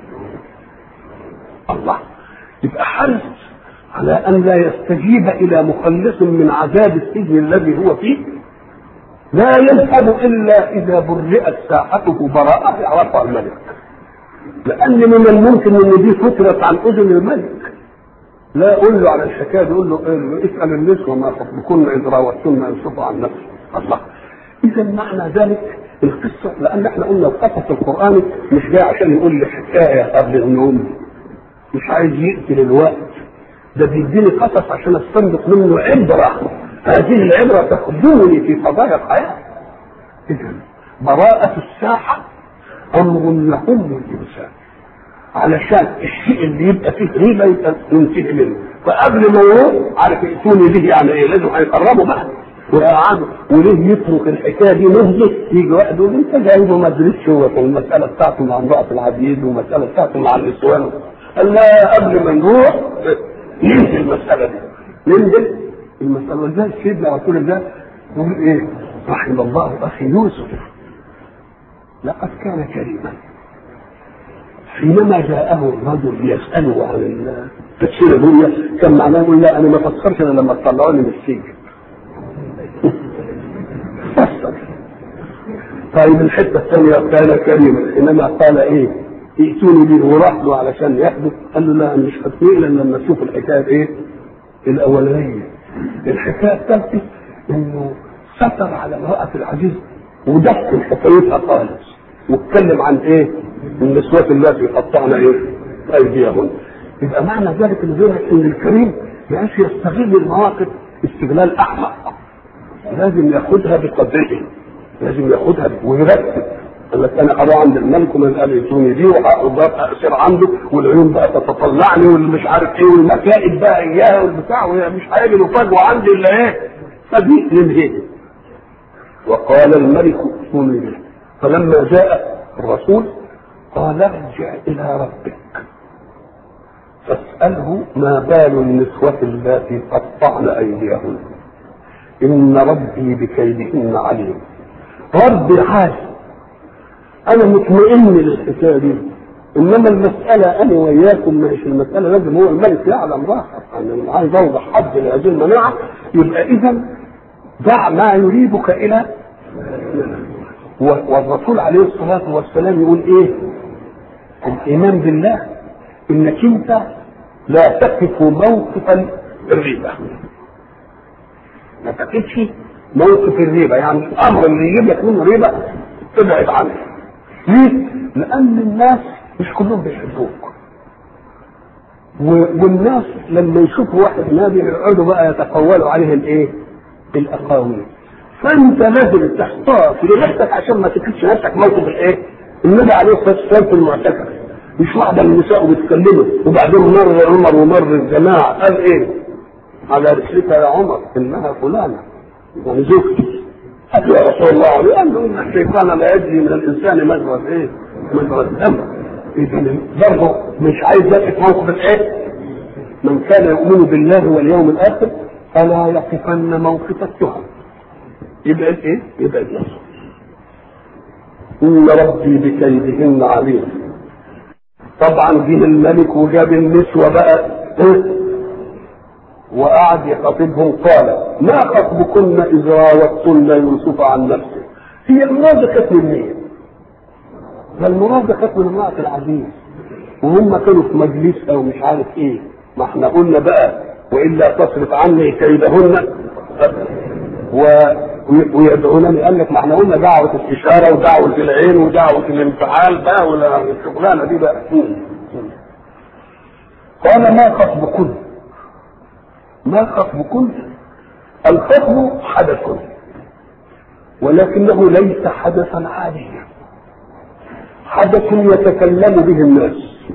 الله يبقى حرص على ان لا يستجيب الى مخلص من عذاب السجن الذي هو فيه. لا يذهب الا اذا برئت ساحته براءه يعرفها الملك، لان من الممكن ان دي فترت عن اذن الملك. لا يقول له على الحكايه دي، يقول له اسال النسوه ما خطبكن اذ راوتن يوسف عن نفسه. الله. اذا معنى ذلك القصه، لان احنا قلنا القصص القراني مش جاي عشان يقول لي حكايه قبل النوم، مش عايز يقتل الوقت، ده بيديني قصص عشان استنبط منه عبره. هذه العبره تخدمني في قضايا الحياه. اذا براءه الساحه امر لهم للانسان، علشان الشيء اللي يبقى فيه ريبه يبقى ينتهي منه. فقبل ما يروح عارف ائتوني به يعني ايه؟ لازم هيقربوا بقى ويقعدوا. وليه يترك الحكايه دي نهضه؟ يجي واحد يقول انت جايبه ما ادريش هو في المساله بتاعته مع امراه العبيد والمساله بتاعته مع النسوان. قال لا قبل ما نروح ننهي المساله دي، ننهي المساله. ازاي سيدنا رسول الله يقول ايه؟ رحم الله اخي يوسف لقد كان كريما. حينما جاءه الرجل يساله عن تفسير الرؤيا كان معناه يقول لا انا ما فسرش الا لما تطلعوني من السجن. فسر. طيب الحته الثانيه كان كريما حينما قال ايه؟ ائتوني به، وراح له علشان يحدث، قال له لا انا مش هتنقل الا لما اشوف الحكايه ايه؟ الاولانيه. الحكايه الثالثه انه ستر على امراه العزيز ودخل حكايتها خالص، واتكلم عن ايه؟ النسوات التي قطعن ايه؟ ايديهن. يبقى معنى ذلك ان الكريم ما يستغل المواقف استغلال احمق، لازم ياخدها بقدره، لازم ياخدها ويرتب. قال لك انا اروح عند الملك ومن قال يتوني دي وابقى اسير عنده، والعيون بقى تتطلعني والمش عارف ايه والمكائد بقى اياها والبتاع، ومش هيجي له فجوه عندي الا ايه؟ فدي للهيه. وقال الملك ائتوني به. فلما جاء الرسول قال ارجع الى ربك فاساله ما بال النسوة اللاتي قطعن ايديهن ان ربي بكيدهن عليم. ربي عالم، انا مطمئن للحكايه دي، انما المساله انا وياكم مش المساله لازم هو الملك يعلم راحه. انا عايز اوضح حد لهذه المناعه. يبقى اذا دع ما يريبك الى. والرسول عليه الصلاه والسلام يقول ايه؟ الايمان بالله انك انت لا تقف موقف الريبه، ما تقفش موقف الريبه، يعني الامر اللي يجيب لك منه ريبه تبعد عنه. ليه؟ لان الناس مش كلهم بيحبوك، والناس لما يشوفوا واحد نبي يقعدوا بقى يتقولوا عليه الايه؟ الاقاويل. فانت لازم تحتاط لنفسك عشان ما تكتبش نفسك موقف الايه؟ النبي عليه الصلاه والسلام في المعتكف مش واحده من النساء بتكلمه وبعدين مر عمر ومر الجماعه قال ايه؟ على رسلك يا عمر انها فلانه يعني زوجتي. قال يا رسول الله عليه قال له ان الشيطان لا يجري من الانسان مجرى ايه؟ مجرى الدم. اذا برضه مش عايز يقف موقف الايه؟ من كان يؤمن بالله واليوم الاخر فلا يقفن موقف التهم. يبقى ايه؟ يبقى النصر. ان ربي بكيدهن عليم. طبعا جه الملك وجاب النسوه بقى وقعد يخاطبهم قال ما خطبكن اذ راوتن يوسف عن نفسه. هي المراد كانت من مين؟ فالمراد كانت من امرأة العزيز وهم كانوا في مجلس او مش عارف ايه. ما احنا قلنا بقى والا تصرف عني كيدهن ويدعونني. قال لك ما احنا قلنا دعوه الاشاره ودعوه العين ودعوه الانفعال بقى ولا الشغلانه دي بقى. قال ما خطبكن؟ ما خطبكن؟ الخطب حدث ولكنه ليس حدثا عاديا، حدث يتكلم به الناس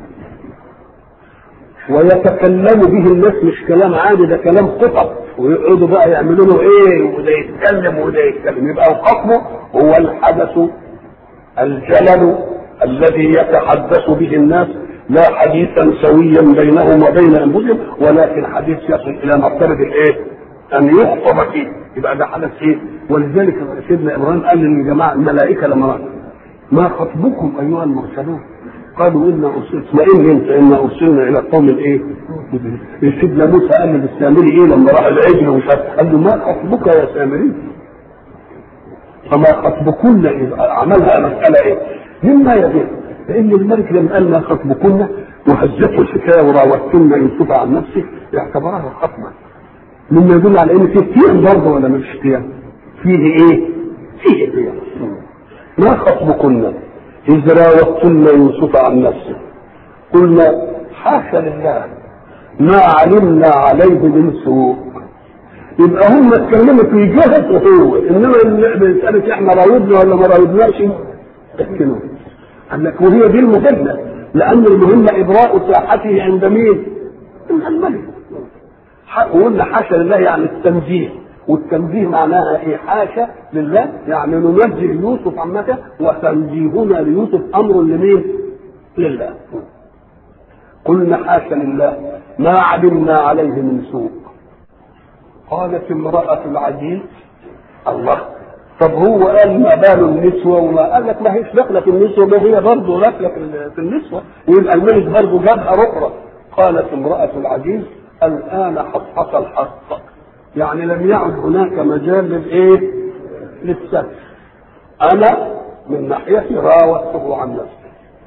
ويتكلم به الناس، مش كلام عادي، ده كلام خطب ويقعدوا بقى يعملوا له ايه وده يتكلم وده يتكلم. يبقى الخطب هو الحدث الجلل الذي يتحدث به الناس، لا حديثا سويا بينهم وبين انفسهم ولكن حديث يصل الى مرتبه الايه؟ ان يخطب فيه. يبقى ده حدث ايه؟ ولذلك سيدنا ابراهيم قال للجماعه الملائكه لما ما خطبكم ايها المرسلون؟ قالوا إنا أرسلنا. اطمئن انت إنا أرسلنا إلى قوم الإيه؟ سيدنا موسى قال للسامري إيه لما راح العجل ومش قال له ما خطبك يا سامري؟ فما خطبكن إذا عملها مسألة إيه؟ مما يدل لأن الملك لما قال ما خطبكن وهزته الحكاية وراوتن يوسف عن نفسه اعتبرها خطبة، مما يدل على إن فيه قيام برضه ولا مش قيام؟ فيه إيه؟ فيه قيام. ما خطبكن إذ راوتن يوسف عن نفسه قلنا حاشا لله ما علمنا عليه من سوء. يبقى هم اتكلموا في جهته هو، انما مسألة احنا راودنا ولا ما راودناش احكنوا. قال لك وهي دي المهمة، لأن المهمة إبراء ساحته عند مين؟ عند الملك. وقلنا حاشا لله يعني التنزيه، والتنزيه معناها ايه؟ حاشا لله يعني ننزه يوسف عمته، وتنزيهنا ليوسف امر لمين؟ لله. قلنا حاشا لله ما علمنا عليه من سوء. قالت امرأة العزيز الله، طب هو قال ما بال النسوة وما قال لك ما هيش داخلة في النسوة، ما هي برضه داخلة في النسوة، ويبقى الملك برضه جابها أخرى. قالت امرأة العزيز الآن حصحص الحق، يعني لم يعد هناك مجال للإيه؟ للسفه. أنا من ناحيتي راودته عن نفسه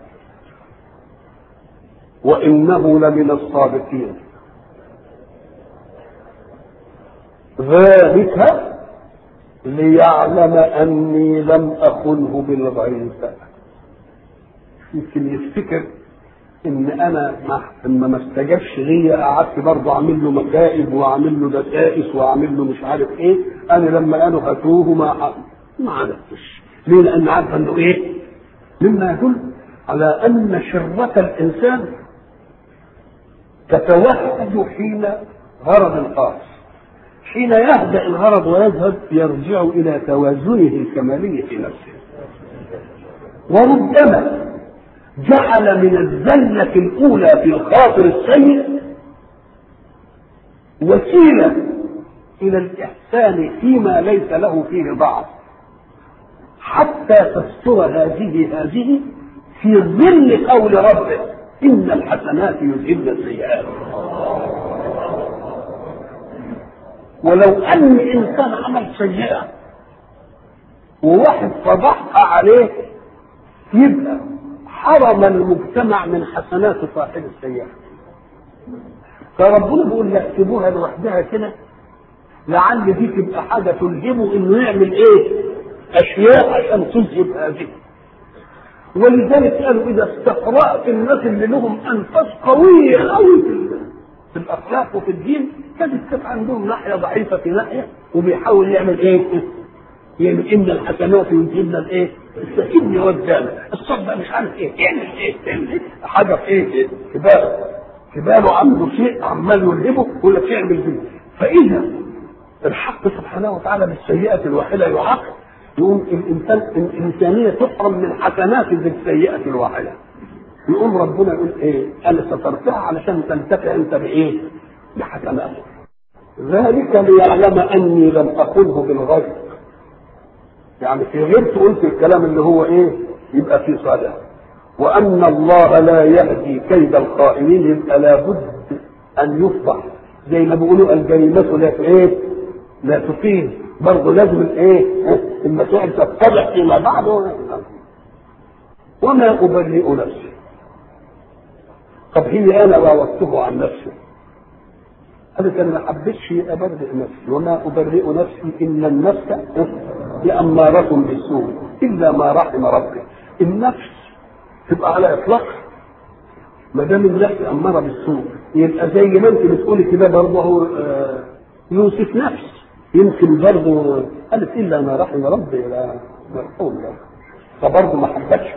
وإنه لمن الصادقين، ذلك ليعلم أني لم أخنه بالغيب. يمكن يفتكر إن أنا ما استجابش ليا قعدت برضه أعمل له مكائد وأعمل له دسائس وأعمل له مش عارف إيه. أنا لما قالوا هاتوه ما عرفتش. ليه؟ لأن عارفة إنه إيه؟ مما يدل على أن شرة الإنسان تتوحد حين غرض الخاص. حين يهدأ الغرض ويذهب يرجع إلى توازنه الكمالي في نفسه. وربما جعل من الزلة الأولى في الخاطر السيء وسيلة إلى الإحسان فيما ليس له فيه ضعف، حتى تستر هذه في ظل قول ربه إن الحسنات يذهبن السيئات. ولو أن إنسان عمل سيئة وواحد فضحها عليه يبقى حرم المجتمع من حسنات صاحب السيئة. فربنا بيقول لا اكتبوها لوحدها كده لعل دي تبقى حاجة تلهمه إنه يعمل إيه؟ أشياء عشان تذهب هذه. ولذلك قالوا إذا استقرأت الناس اللي لهم أنفاس قوية قوي في الأخلاق وفي الدين كانت عندهم ناحية ضعيفة في ناحية وبيحاول يعمل إيه؟ يعني إن الحسنات يذهبن الإيه؟ السكين والدم الصدق مش عارف إيه تعمل إيه حاجة في إيه؟ كباله عنده شيء عمال يلهبه ولا تعمل فيه. فإذا الحق سبحانه وتعالى بالسيئة الواحدة يعاقب، يقوم الإنسانية تحرم من حسنات بالسيئة الواحدة. يقوم ربنا يقول إيه؟ أنا سترتها علشان تنتفع أنت بإيه؟ بحسناته. ذلك ليعلم أني لم أخنه بالغيب. يعني في غيرت قلت الكلام اللي هو إيه؟ يبقى في صالح. وأن الله لا يهدي كيد الخائنين، يبقى لابد أن يفضح. زي ما بيقولوا الجريمة لا إيه؟ لا تفيد، برضه لازم الإيه؟ المسائل تتضح فيما بعد. وما أبرئ نفسي. طب هي أنا راودته عن نفسي. قالت أنا ما حبيتش أبرئ نفسي، وما أبرئ نفسي إن النفس لأمارة بالسوء إلا ما رحم ربي. النفس تبقى على إطلاق ما دام النفس أمارة بالسوء، يبقى زي ما أنت بتقولي كده برضه يوصف نفس يمكن برضه قالت إلا ما رحم ربي لا مرحوم له، فبرضه ما حبتش.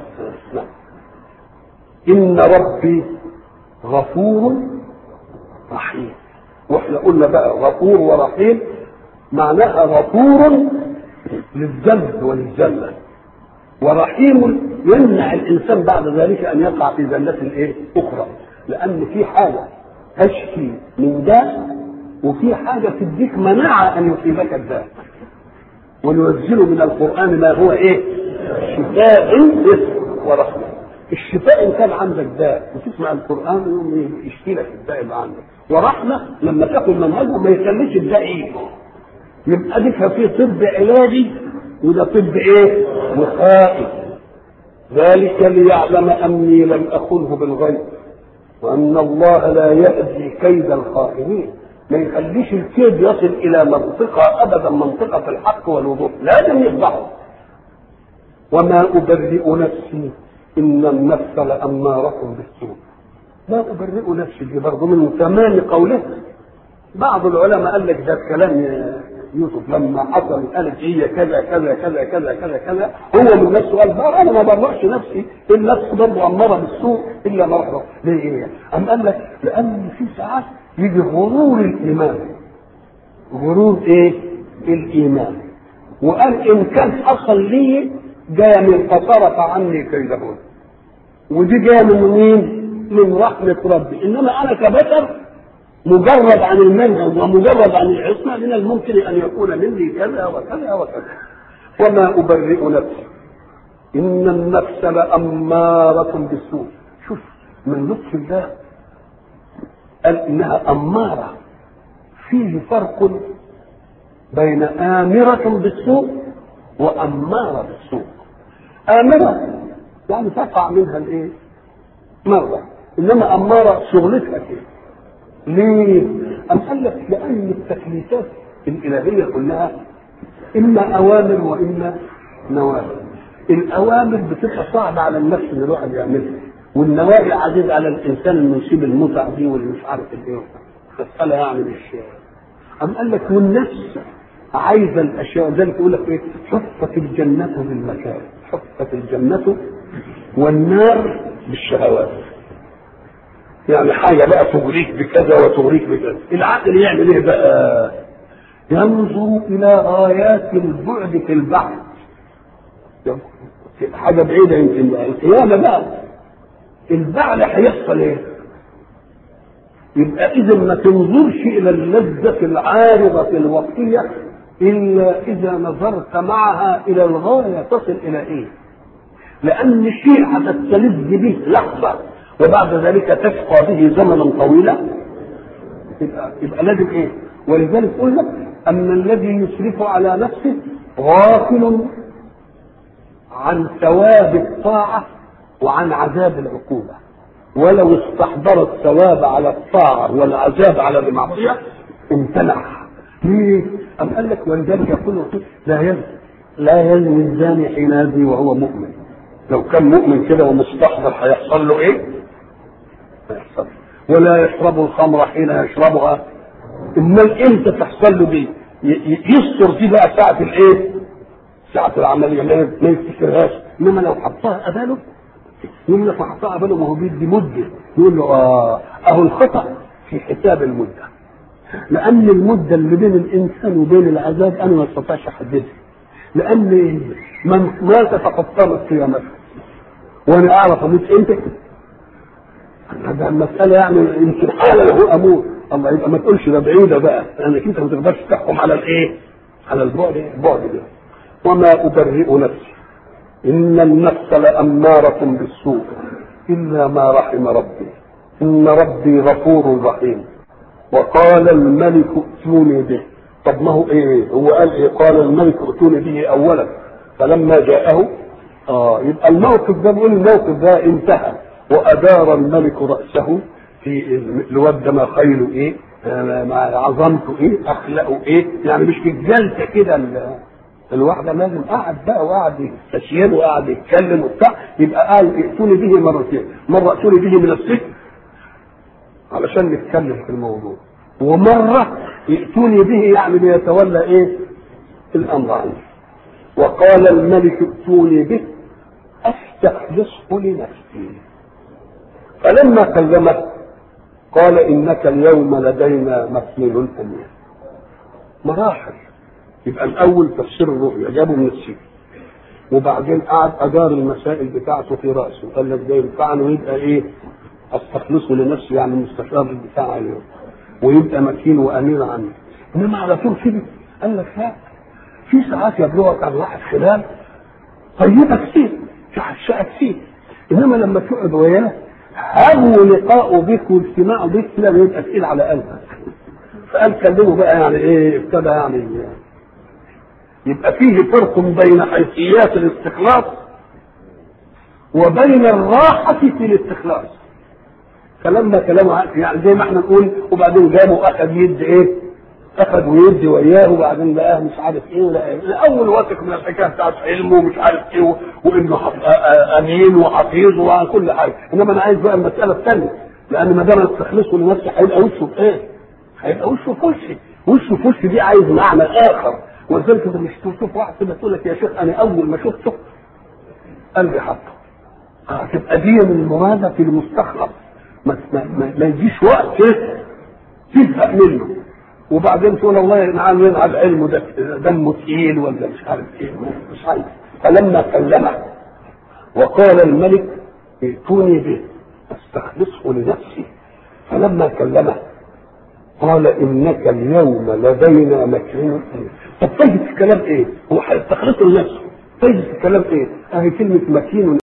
إن ربي غفور رحيم. واحنا قلنا بقى غفور ورحيم معناها غفور للذنب وللزلة، ورحيم يمنع الانسان بعد ذلك ان يقع في زلة الايه اخرى، لان في حاجة تشفي من داء وفي حاجة تديك مناعة ان يصيبك الداء. وننزل من القرآن ما هو ايه؟ شفاء ورحمة. الشفاء ان كان عندك داء وتسمع القرآن يوم يشفي لك الداء اللي عندك، ورحمة لما تاخد منهجه ما يخليش الداء يجي. يبقى ديك في طب علاجي وده طب ايه؟ وقائي. ذلك ليعلم اني لم اخنه بالغيب وان الله لا يهدي كيد الخائنين. ما يخليش الكيد يصل الى منطقة ابدا، منطقة الحق والوضوح لازم يفضحه. وما ابرئ نفسي ان النفس لامارة بالسوء. لا أبرئ نفسي دي برضه من تمام قوله. بعض العلماء قال لك ده كلام يوسف لما حصل قالت هي كذا كذا كذا كذا كذا كذا، هو من نفسه قال انا ما برئش نفسي، النفس برضه اماره بالسوء الا ما رحمه. ليه؟ أم قال لك لان في ساعات يجي غرور الايمان. غرور ايه؟ الايمان. وقال ان كان حصل لي جاء من فصرف عني كيدهن، ودي جايه من مين؟ من رحمة ربي، إنما أنا كبشر مجرد عن المنهج ومجرد عن العصمة من الممكن أن يكون مني كذا وكذا وكذا. وما أبرئ نفسي إن النفس لأمارة بالسوء. شوف من لطف الله قال إنها أمارة، فيه فرق بين آمرة بالسوء وأمارة بالسوء. آمرة يعني تقع منها الإيه؟ مرة، إنما أمارة شغلتها كده. ليه؟ أم قال لك لأن التكليفات الإلهية كلها إما أوامر وإما نواهي. الأوامر بتبقى صعبة على النفس اللي الواحد يعملها، والنواهي عزيز على الإنسان إنه يسيب المتع دي واللي مش عارف الإيه. مسألة يعني مش. أم قال لك والنفس عايزة الأشياء، ذلك يقول لك إيه؟ حفت الجنة بالمكاره، حفت الجنة والنار بالشهوات. يعني حاجة بقى تغريك بكذا وتغريك بكذا. العقل يعمل إيه بقى؟ ينظر إلى غايات البعد في البحث. حاجة بعيدة يمكن القيامة بقى البعد هيحصل إيه؟ يبقى إذا ما تنظرش إلى اللذة العارضة الوقتية إلا إذا نظرت معها إلى الغاية تصل إلى إيه؟ لأن الشيء هتستلذ به لحظة وبعد ذلك تشقى به زمنا طويلا. يبقى لازم إيه؟ ولذلك قلنا أن الذي يسرف على نفسه غافل عن ثواب الطاعة وعن عذاب العقوبة، ولو استحضر الثواب على الطاعة والعذاب على المعصية امتنع. ليه؟ أم قال لك ولذلك يقول لا يزني الزاني حين يزني وهو مؤمن. لو كان مؤمن كده ومستحضر هيحصل له ايه؟ هيحصل. ولا يشرب الخمر حين يشربها. امال امتى تحصل له دي؟ يستر دي بقى ساعة الايه؟ ساعة العملية ما يفتكرهاش. انما لو حطها قباله يقول لك حطها قباله ما هو بيدي مدة، يقول له اهو الخطأ في حساب المدة، لأن المدة اللي بين الإنسان وبين العذاب أنا ما استطيعش أحددها، لأن من مات فقد قامت قيامته وأنا أعرف أموت إمتى. هذا المسألة يعني يمكن حالة له أموت. الله يبقى ما تقولش ده بعيدة بقى، لأنك أنت ما تقدرش تحكم على الإيه؟ على البعد ده. وما أبرئ نفسي إن النفس لأمارة بالسوء إلا ما رحم ربي إن ربي غفور رحيم. وقال الملك ائتوني به. طب ما هو ايه؟ هو قال ايه؟ قال الملك ائتوني به اولا فلما جاءه يبقى الموقف ده بيقول الموقف ده انتهى. وادار الملك راسه في الواد ده ما خيله ايه؟ ما عظمته ايه؟ اخلاقه ايه؟ يعني مش في الجلسه كده الواحده لازم قعد بقى وقعد يستشير وقعد يتكلم وبتاع. يبقى قال ائتوني به مرتين، مره ائتوني به من السجن علشان نتكلم في الموضوع، ومرة يأتوني به يعني ليتولى ايه الامر عنه. وقال الملك ائتوني به استخلصه لنفسي. فلما كلمه قال انك اليوم لدينا مكمل امين. مراحل. يبقى الاول تفسير الرؤيا جابه من السجن، وبعدين قعد ادار المسائل بتاعته في راسه قال لك ده ينفعني ويبقى ايه؟ استخلصه لنفسي يعني المستشار بتاعه اليوم ويبقى مكين وامين عنه. انما على طول كده قال لك لا، في ساعات يبلغك عن واحد خلال طيبه كتير في حشاء كتير، انما لما تقعد وياه هو لقاؤه بك واجتماعه بك كده بيبقى تقيل على قلبك. فقال كلمه بقى يعني ايه؟ ابتدى يعني يبقى فيه فرق بين حيثيات الاستخلاص وبين الراحه في الاستخلاص. فلما كلامه يعني زي ما احنا نقول وبعدين جابه اخذ يد ايه؟ اخذ ويدي وياه وبعدين لقاه مش عارف ايه ولا ايه. الاول واثق من الحكايه بتاعت علمه ومش عارف ايه وانه امين وحفيظ وكل حاجه. انما انا عايز بقى المساله الثانيه، لان ما دام استخلصه لنفسي هيبقى وشه في ايه؟ هيبقى وشه في وشي. وشه في وشي دي عايز معنى اخر. ولذلك انت مش تشوف واحد كده تقول لك يا شيخ انا اول ما شفته قلبي حطه. هتبقى دي من المرادة في المستخلص. ما يجيش وقت تزهق منه وبعدين تقول الله ينعم ينعم علمه ده دمه تقيل ولا مش عارف ايه مش عارف. فلما كلمه وقال الملك ائتوني به استخلصه لنفسي. فلما كلمه قال انك اليوم لدينا مكين. طب فايدة الكلام ايه؟ هو هيستخلصه لنفسه، فايدة الكلام ايه؟ اهي كلمة مكين